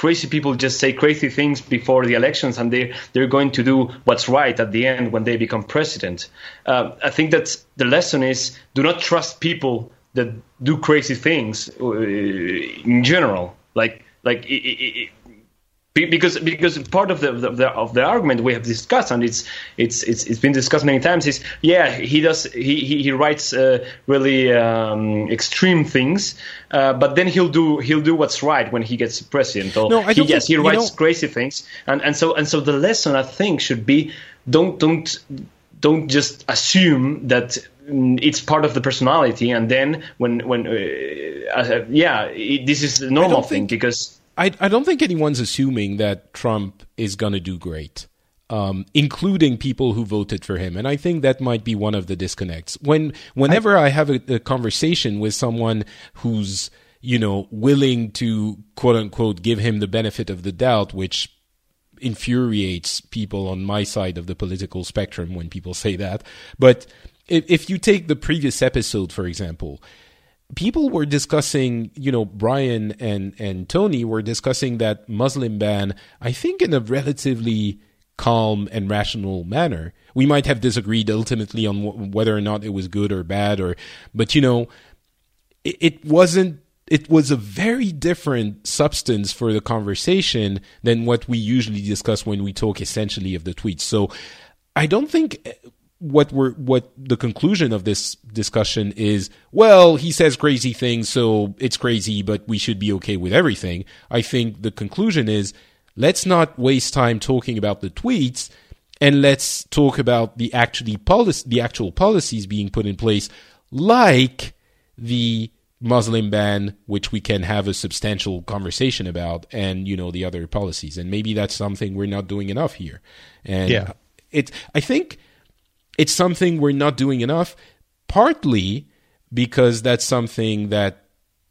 crazy people just say crazy things before the elections, and they they're going to do what's right at the end when they become president. Uh, I think that the lesson is do not trust people that do crazy things uh, in general. Like like it, it, it, because because part of the, of the of the argument we have discussed, and it's it's it's it's been discussed many times, is yeah he does he he, he writes uh, really um, extreme things, uh, but then he'll do he'll do what's right when he gets president. Or no, I he, don't yes, think, he writes know, crazy things, and and so and so the lesson I think should be don't don't don't just assume that it's part of the personality, and then when when uh, uh, yeah it, this is the normal thing, because. I, I don't think anyone's assuming that Trump is going to do great, um, including people who voted for him. And I think that might be one of the disconnects. When Whenever I, I have a, a conversation with someone who's, you know, willing to, quote unquote, give him the benefit of the doubt, which infuriates people on my side of the political spectrum when people say that. But if, if you take the previous episode, for example, people were discussing, you know, Brian and, and Tony were discussing that Muslim ban, I think in a relatively calm and rational manner. We might have disagreed ultimately on w- whether or not it was good or bad, or, but you know, it, it wasn't, it was a very different substance for the conversation than what we usually discuss when we talk essentially of the tweets. So I don't think what we're what the conclusion of this discussion is, well, he says crazy things, so it's crazy, but we should be okay with everything. I think the conclusion is, let's not waste time talking about the tweets, and let's talk about the actually policy, the actual policies being put in place, like the Muslim ban, which we can have a substantial conversation about, and you know the other policies. And maybe that's something we're not doing enough here. And yeah, it I think. It's something we're not doing enough, partly because that's something that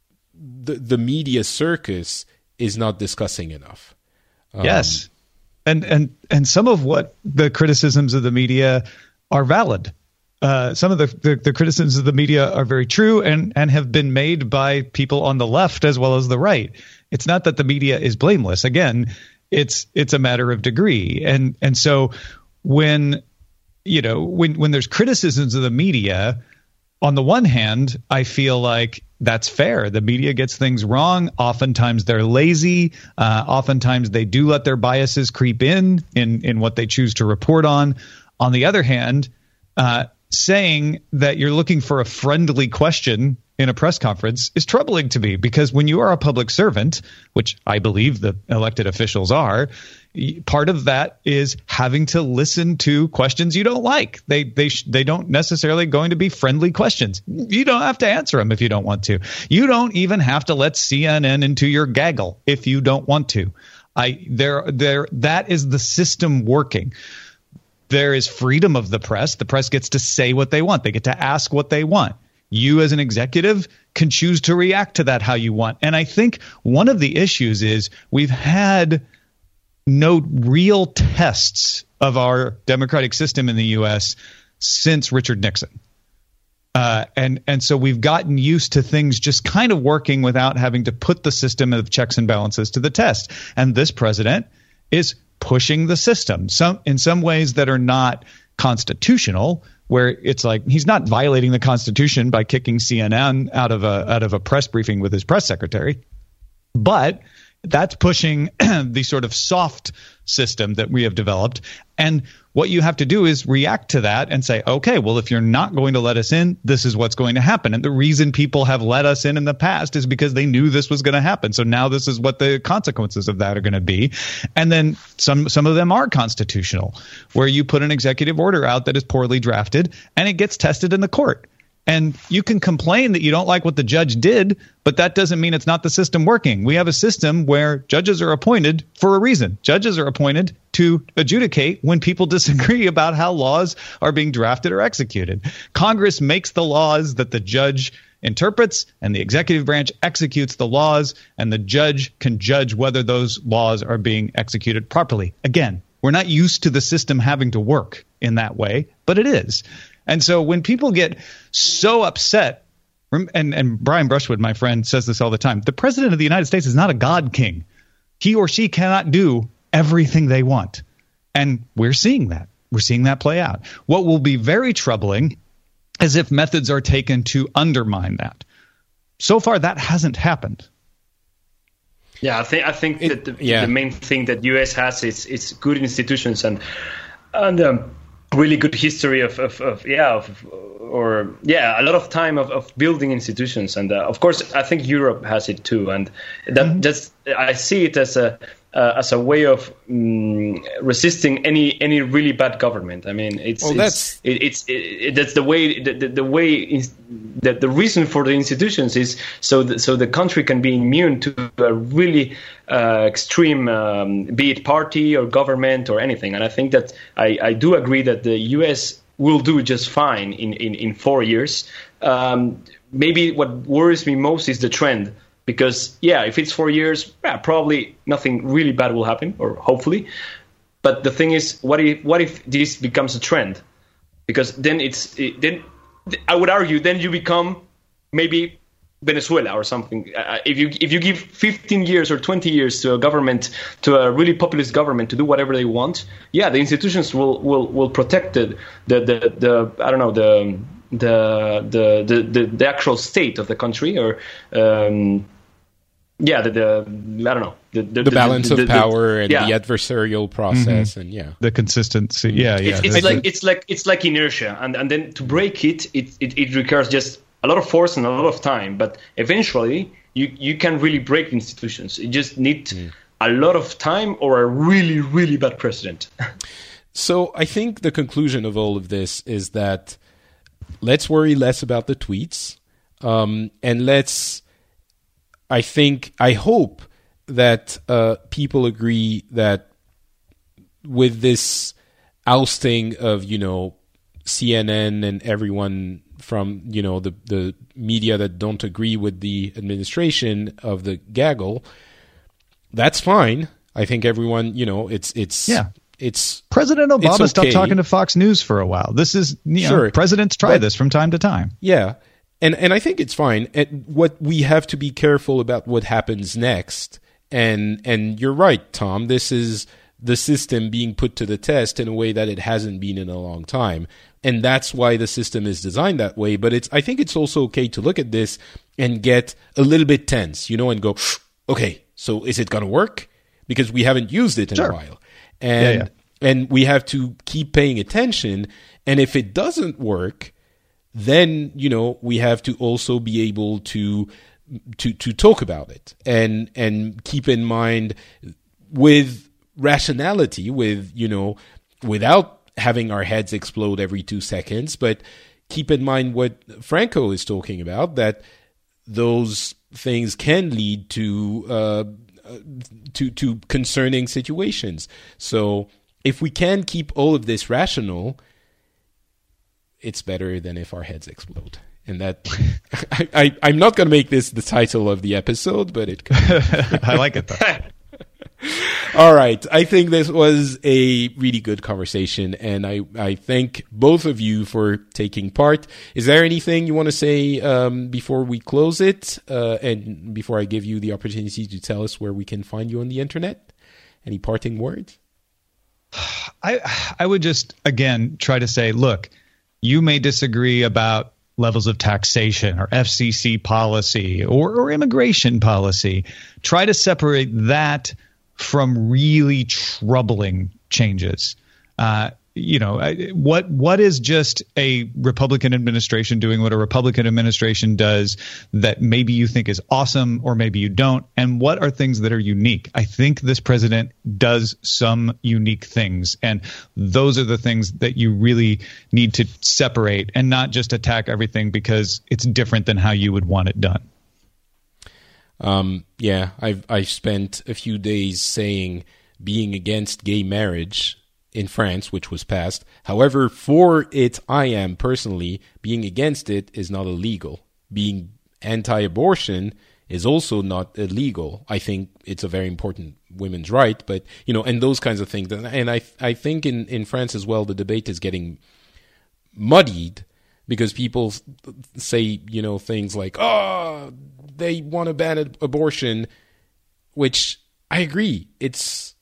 the, the media circus is not discussing enough. Um, yes. And, and, and some of what the criticisms of the media are valid. Uh, some of the, the, the criticisms of the media are very true and, and have been made by people on the left as well as the right. It's not that the media is blameless. Again, it's, it's a matter of degree. And, and so when, you know, when, when there's criticisms of the media, on the one hand, I feel like that's fair. The media gets things wrong. Oftentimes they're lazy. Uh, oftentimes they do let their biases creep in, in, in what they choose to report on. On the other hand, uh, saying that you're looking for a friendly question in a press conference is troubling to me, because when you are a public servant, which I believe the elected officials are, part of that is having to listen to questions you don't like. They they sh- they don't necessarily going to be friendly questions. You don't have to answer them if you don't want to. You don't even have to let C N N into your gaggle if you don't want to. I there there that is the system working. There is freedom of the press. The press gets to say what they want. They get to ask what they want. You as an executive can choose to react to that how you want. And I think one of the issues is we've had no real tests of our democratic system in the U S since Richard Nixon. Uh, and, and so we've gotten used to things just kind of working without having to put the system of checks and balances to the test. And this president is pushing the system some in some ways that are not constitutional, where it's like he's not violating the Constitution by kicking C N N out of a out of a press briefing with his press secretary. But that's pushing the sort of soft system that we have developed. And what you have to do is react to that and say, okay, well, if you're not going to let us in, this is what's going to happen. And the reason people have let us in in the past is because they knew this was going to happen. So now this is what the consequences of that are going to be. And then some some of them are constitutional, where you put an executive order out that is poorly drafted and it gets tested in the court. And you can complain that you don't like what the judge did, but that doesn't mean it's not the system working. We have a system where judges are appointed for a reason. Judges are appointed to adjudicate when people disagree about how laws are being drafted or executed. Congress makes the laws that the judge interprets, and the executive branch executes the laws, and the judge can judge whether those laws are being executed properly. Again, we're not used to the system having to work in that way, but it is. And so when people get so upset, and, and Brian Brushwood, my friend, says this all the time, the president of the United States is not a God king. he or she cannot do everything they want. And we're seeing that. We're seeing that play out. What will be very troubling is if methods are taken to undermine that. So far, that hasn't happened. Yeah, I think I think it, that the, yeah. the main thing that U S has is it's good institutions and and um, really good history of, of, of yeah of, or yeah a lot of time of, of building institutions, and uh, of course I think Europe has it too, and that mm-hmm. just I see it as a uh, as a way of um, resisting any any really bad government. I mean, it's well, it's that's it, it's it, it, that's the way the, the, the way in, the, the reason for the institutions is so that, so the country can be immune to a really uh, extreme, um, be it party or government or anything. And I think that I, I do agree that the U S will do just fine in in, in four years. Um, maybe what worries me most is the trend. Because, yeah, if it's four years, yeah, probably nothing really bad will happen, or hopefully. But the thing is, what if what if this becomes a trend? Because then it's it, then I would argue then you become maybe Venezuela or something. Uh, if you if you give fifteen years or twenty years to a government, to a really populist government to do whatever they want, yeah, the institutions will will, will protect the the, the the I don't know the. The, the the the the actual state of the country, or um, yeah, the, the I don't know the the, the balance the, the, of the, power the, and yeah. the adversarial process, mm-hmm. and yeah, the consistency. Yeah, yeah. It's, it's like it's like it's like inertia, and and then to break it, it, it, it requires just a lot of force and a lot of time. But eventually, you you can really break institutions. You just need mm. a lot of time or a really really bad president. So I think the conclusion of all of this is that. Let's worry less about the tweets, um, and let's, I think, I hope that uh, people agree that with this ousting of, you know, C N N and everyone from, you know, the, the media that don't agree with the administration of the gaggle, that's fine. I think everyone, you know, it's, it's, yeah. It's President Obama it's okay. stopped talking to Fox News for a while. This is, you know, sure. presidents try but, this from time to time. Yeah. And and I think it's fine. And what we have to be careful about what happens next. And and you're right, Tom. This is the system being put to the test in a way that it hasn't been in a long time. And that's why the system is designed that way. But it's I think it's also okay to look at this and get a little bit tense, you know, and go, okay, so is it going to work? Because we haven't used it in sure. a while. And yeah, yeah. and we have to keep paying attention. And if it doesn't work, then, you know, we have to also be able to to to talk about it and and keep in mind with rationality, with, you know, without having our heads explode every two seconds, but keep in mind what Franco is talking about, that those things can lead to uh to to concerning situations. So if we can keep all of this rational, it's better than if our heads explode. And that I, I I'm not going to make this the title of the episode, but it could. I like it though. All right. I think this was a really good conversation, and I, I thank both of you for taking part. Is there anything you want to say um, before we close it, uh, and before I give you the opportunity to tell us where we can find you on the internet? Any parting words? I I would just, again, try to say, look, you may disagree about levels of taxation or F C C policy or, or immigration policy. Try to separate that from really troubling changes. Uh, you know, what what is just a Republican administration doing what a Republican administration does that maybe you think is awesome or maybe you don't? And what are things that are unique? I think this president does some unique things, and those are the things that you really need to separate and not just attack everything because it's different than how you would want it done. Um, yeah, I've I've spent a few days saying being against gay marriage in France, which was passed. However, for it, I am personally being against it is not illegal. Being anti-abortion is also not illegal. I think it's a very important women's right, but you know, and those kinds of things. And I I think in in France as well, the debate is getting muddied because people say, you know, things like, oh, they want to ban abortion, which I agree. It's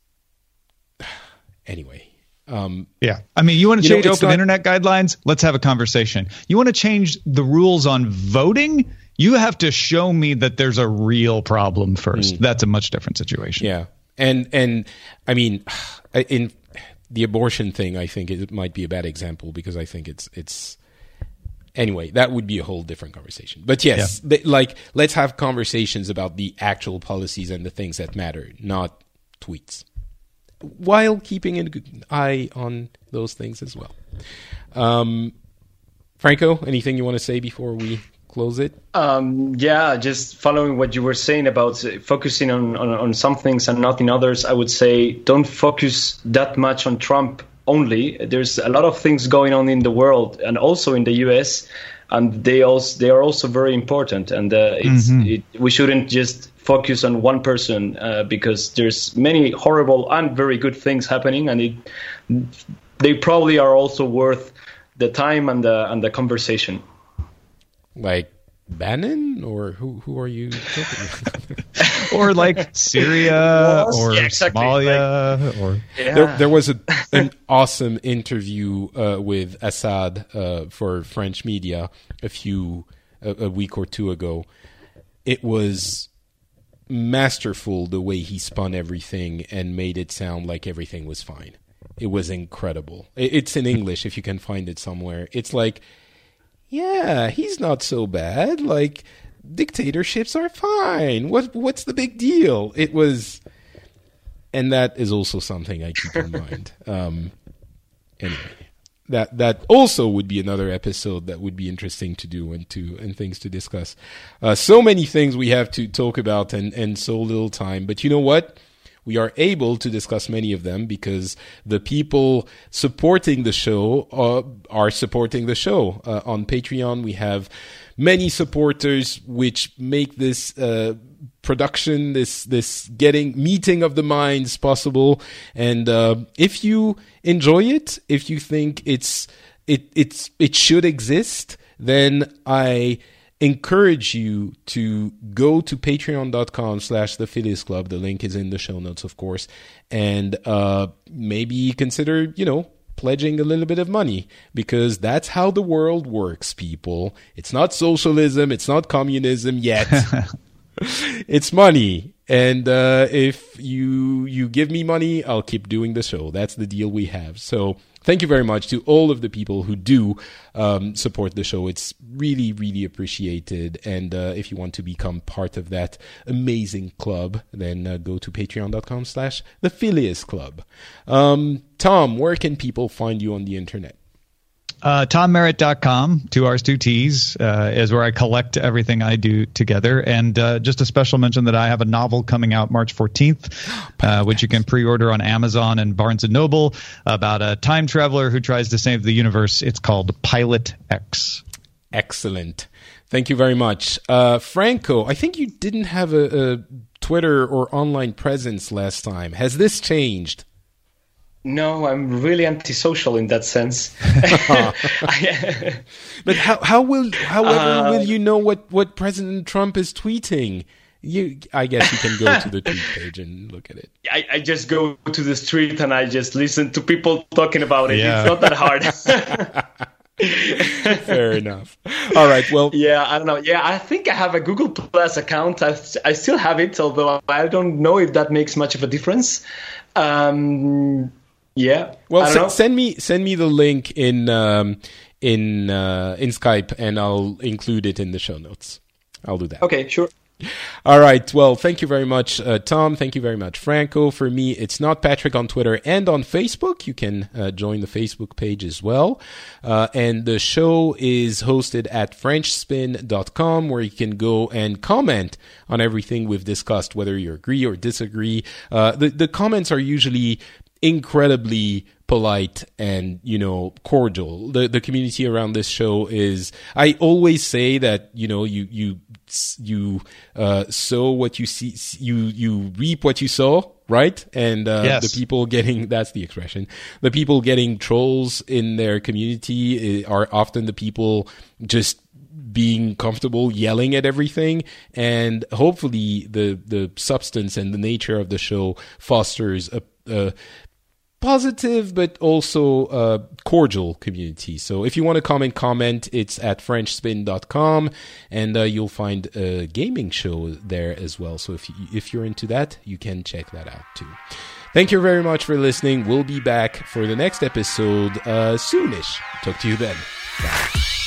anyway. Um, yeah. I mean, you want to you change know, it's open not- internet guidelines? Let's have a conversation. You want to change the rules on voting? You have to show me that there's a real problem first. Mm. That's a much different situation. Yeah. And, and I mean, in the abortion thing, I think it might be a bad example because I think it's, it's, anyway, that would be a whole different conversation. But yes, Yeah. th- like, let's have conversations about the actual policies and the things that matter, not tweets, while keeping an eye on those things as well. Um, Franco, anything you want to say before we close it? Um, yeah, just following what you were saying about uh, focusing on, on, on some things and not in others, I would say don't focus that much on Trump only. There's a lot of things going on in the world and also in the U S, and they also they are also very important. And uh, it's Mm-hmm. it, we shouldn't just focus on one person uh, because there's many horrible and very good things happening, and it, they probably are also worth the time and the and the conversation. Like Bannon, or who? Who are you talking about? Or like Syria or Yeah, exactly. Somalia or Yeah. There, there was a, an awesome interview uh, with Assad uh, for French media a few a, a week or two ago. It was masterful the way he spun everything and made it sound like everything was fine. It was incredible. It, it's in English if you can find it somewhere. It's like, yeah, he's not so bad. Like, dictatorships are fine. What what's the big deal? It was. And that is also something I keep in mind. Um, anyway, that that also would be another episode that would be interesting to do and to and things to discuss. Uh, so many things we have to talk about and, and so little time. But you know what? We are able to discuss many of them because the people supporting the show uh, are supporting the show. Uh, on Patreon, we have many supporters which make this uh, production, this this getting meeting of the minds possible. And uh, if you enjoy it, if you think it's it it's it should exist, then I encourage you to go to patreon.com slash the Phileas Club. The link is in the show notes, of course, and uh, maybe consider, you know, pledging a little bit of money, because that's how the world works, people. It's not socialism. It's not communism yet. It's money. And uh, if you you give me money, I'll keep doing the show. That's the deal we have. So thank you very much to all of the people who do um, support the show. It's really, really appreciated. And uh, if you want to become part of that amazing club, then uh, go to patreon.com slash the Phileas Club. Um, Tom, where can people find you on the internet? Uh, Tom Merritt dot com, two R's, two T's, uh, is where I collect everything I do together. And uh, just a special mention that I have a novel coming out March fourteenth, uh, which you can pre-order on Amazon and Barnes and Noble, about a time traveler who tries to save the universe. It's called Pilot X. Excellent. Thank you very much. Uh, Franco, I think you didn't have a, a Twitter or online presence last time. Has this changed? No, I'm really antisocial in that sense. But how how will however Uh, will you know what, what President Trump is tweeting? You, I guess you can go to the tweet page and look at it. I, I just go to the street and I just listen to people talking about it. Yeah. It's not that hard. Fair enough. All right. Well, Yeah, I don't know. Yeah, I think I have a Google Plus account. I, I still have it, although I don't know if that makes much of a difference. Um, yeah. well, I don't s- know. send me send me the link in um, in uh, in Skype, and I'll include it in the show notes. I'll do that. Okay, sure. All right. Well, thank you very much, uh, Tom. Thank you very much, Franco. For me, it's Not Patrick on Twitter and on Facebook. You can uh, join the Facebook page as well. Uh, and the show is hosted at french spin dot com, where you can go and comment on everything we've discussed, whether you agree or disagree. Uh, the, the comments are usually incredibly polite and, you know, cordial. The the community around this show is, I always say that, you know, you you you uh sow what you see, you you reap what you sow, right? And uh Yes. the people getting, that's the expression, the people getting trolls in their community are often the people just being comfortable yelling at everything, and hopefully the the substance and the nature of the show fosters a, a positive but also uh, cordial community. So if you want to comment, comment. It's at french spin dot com, and uh, you'll find a gaming show there as well. So if you, if you're into that, you can check that out too. Thank you very much for listening. We'll be back for the next episode uh, soonish. Talk to you then. Bye.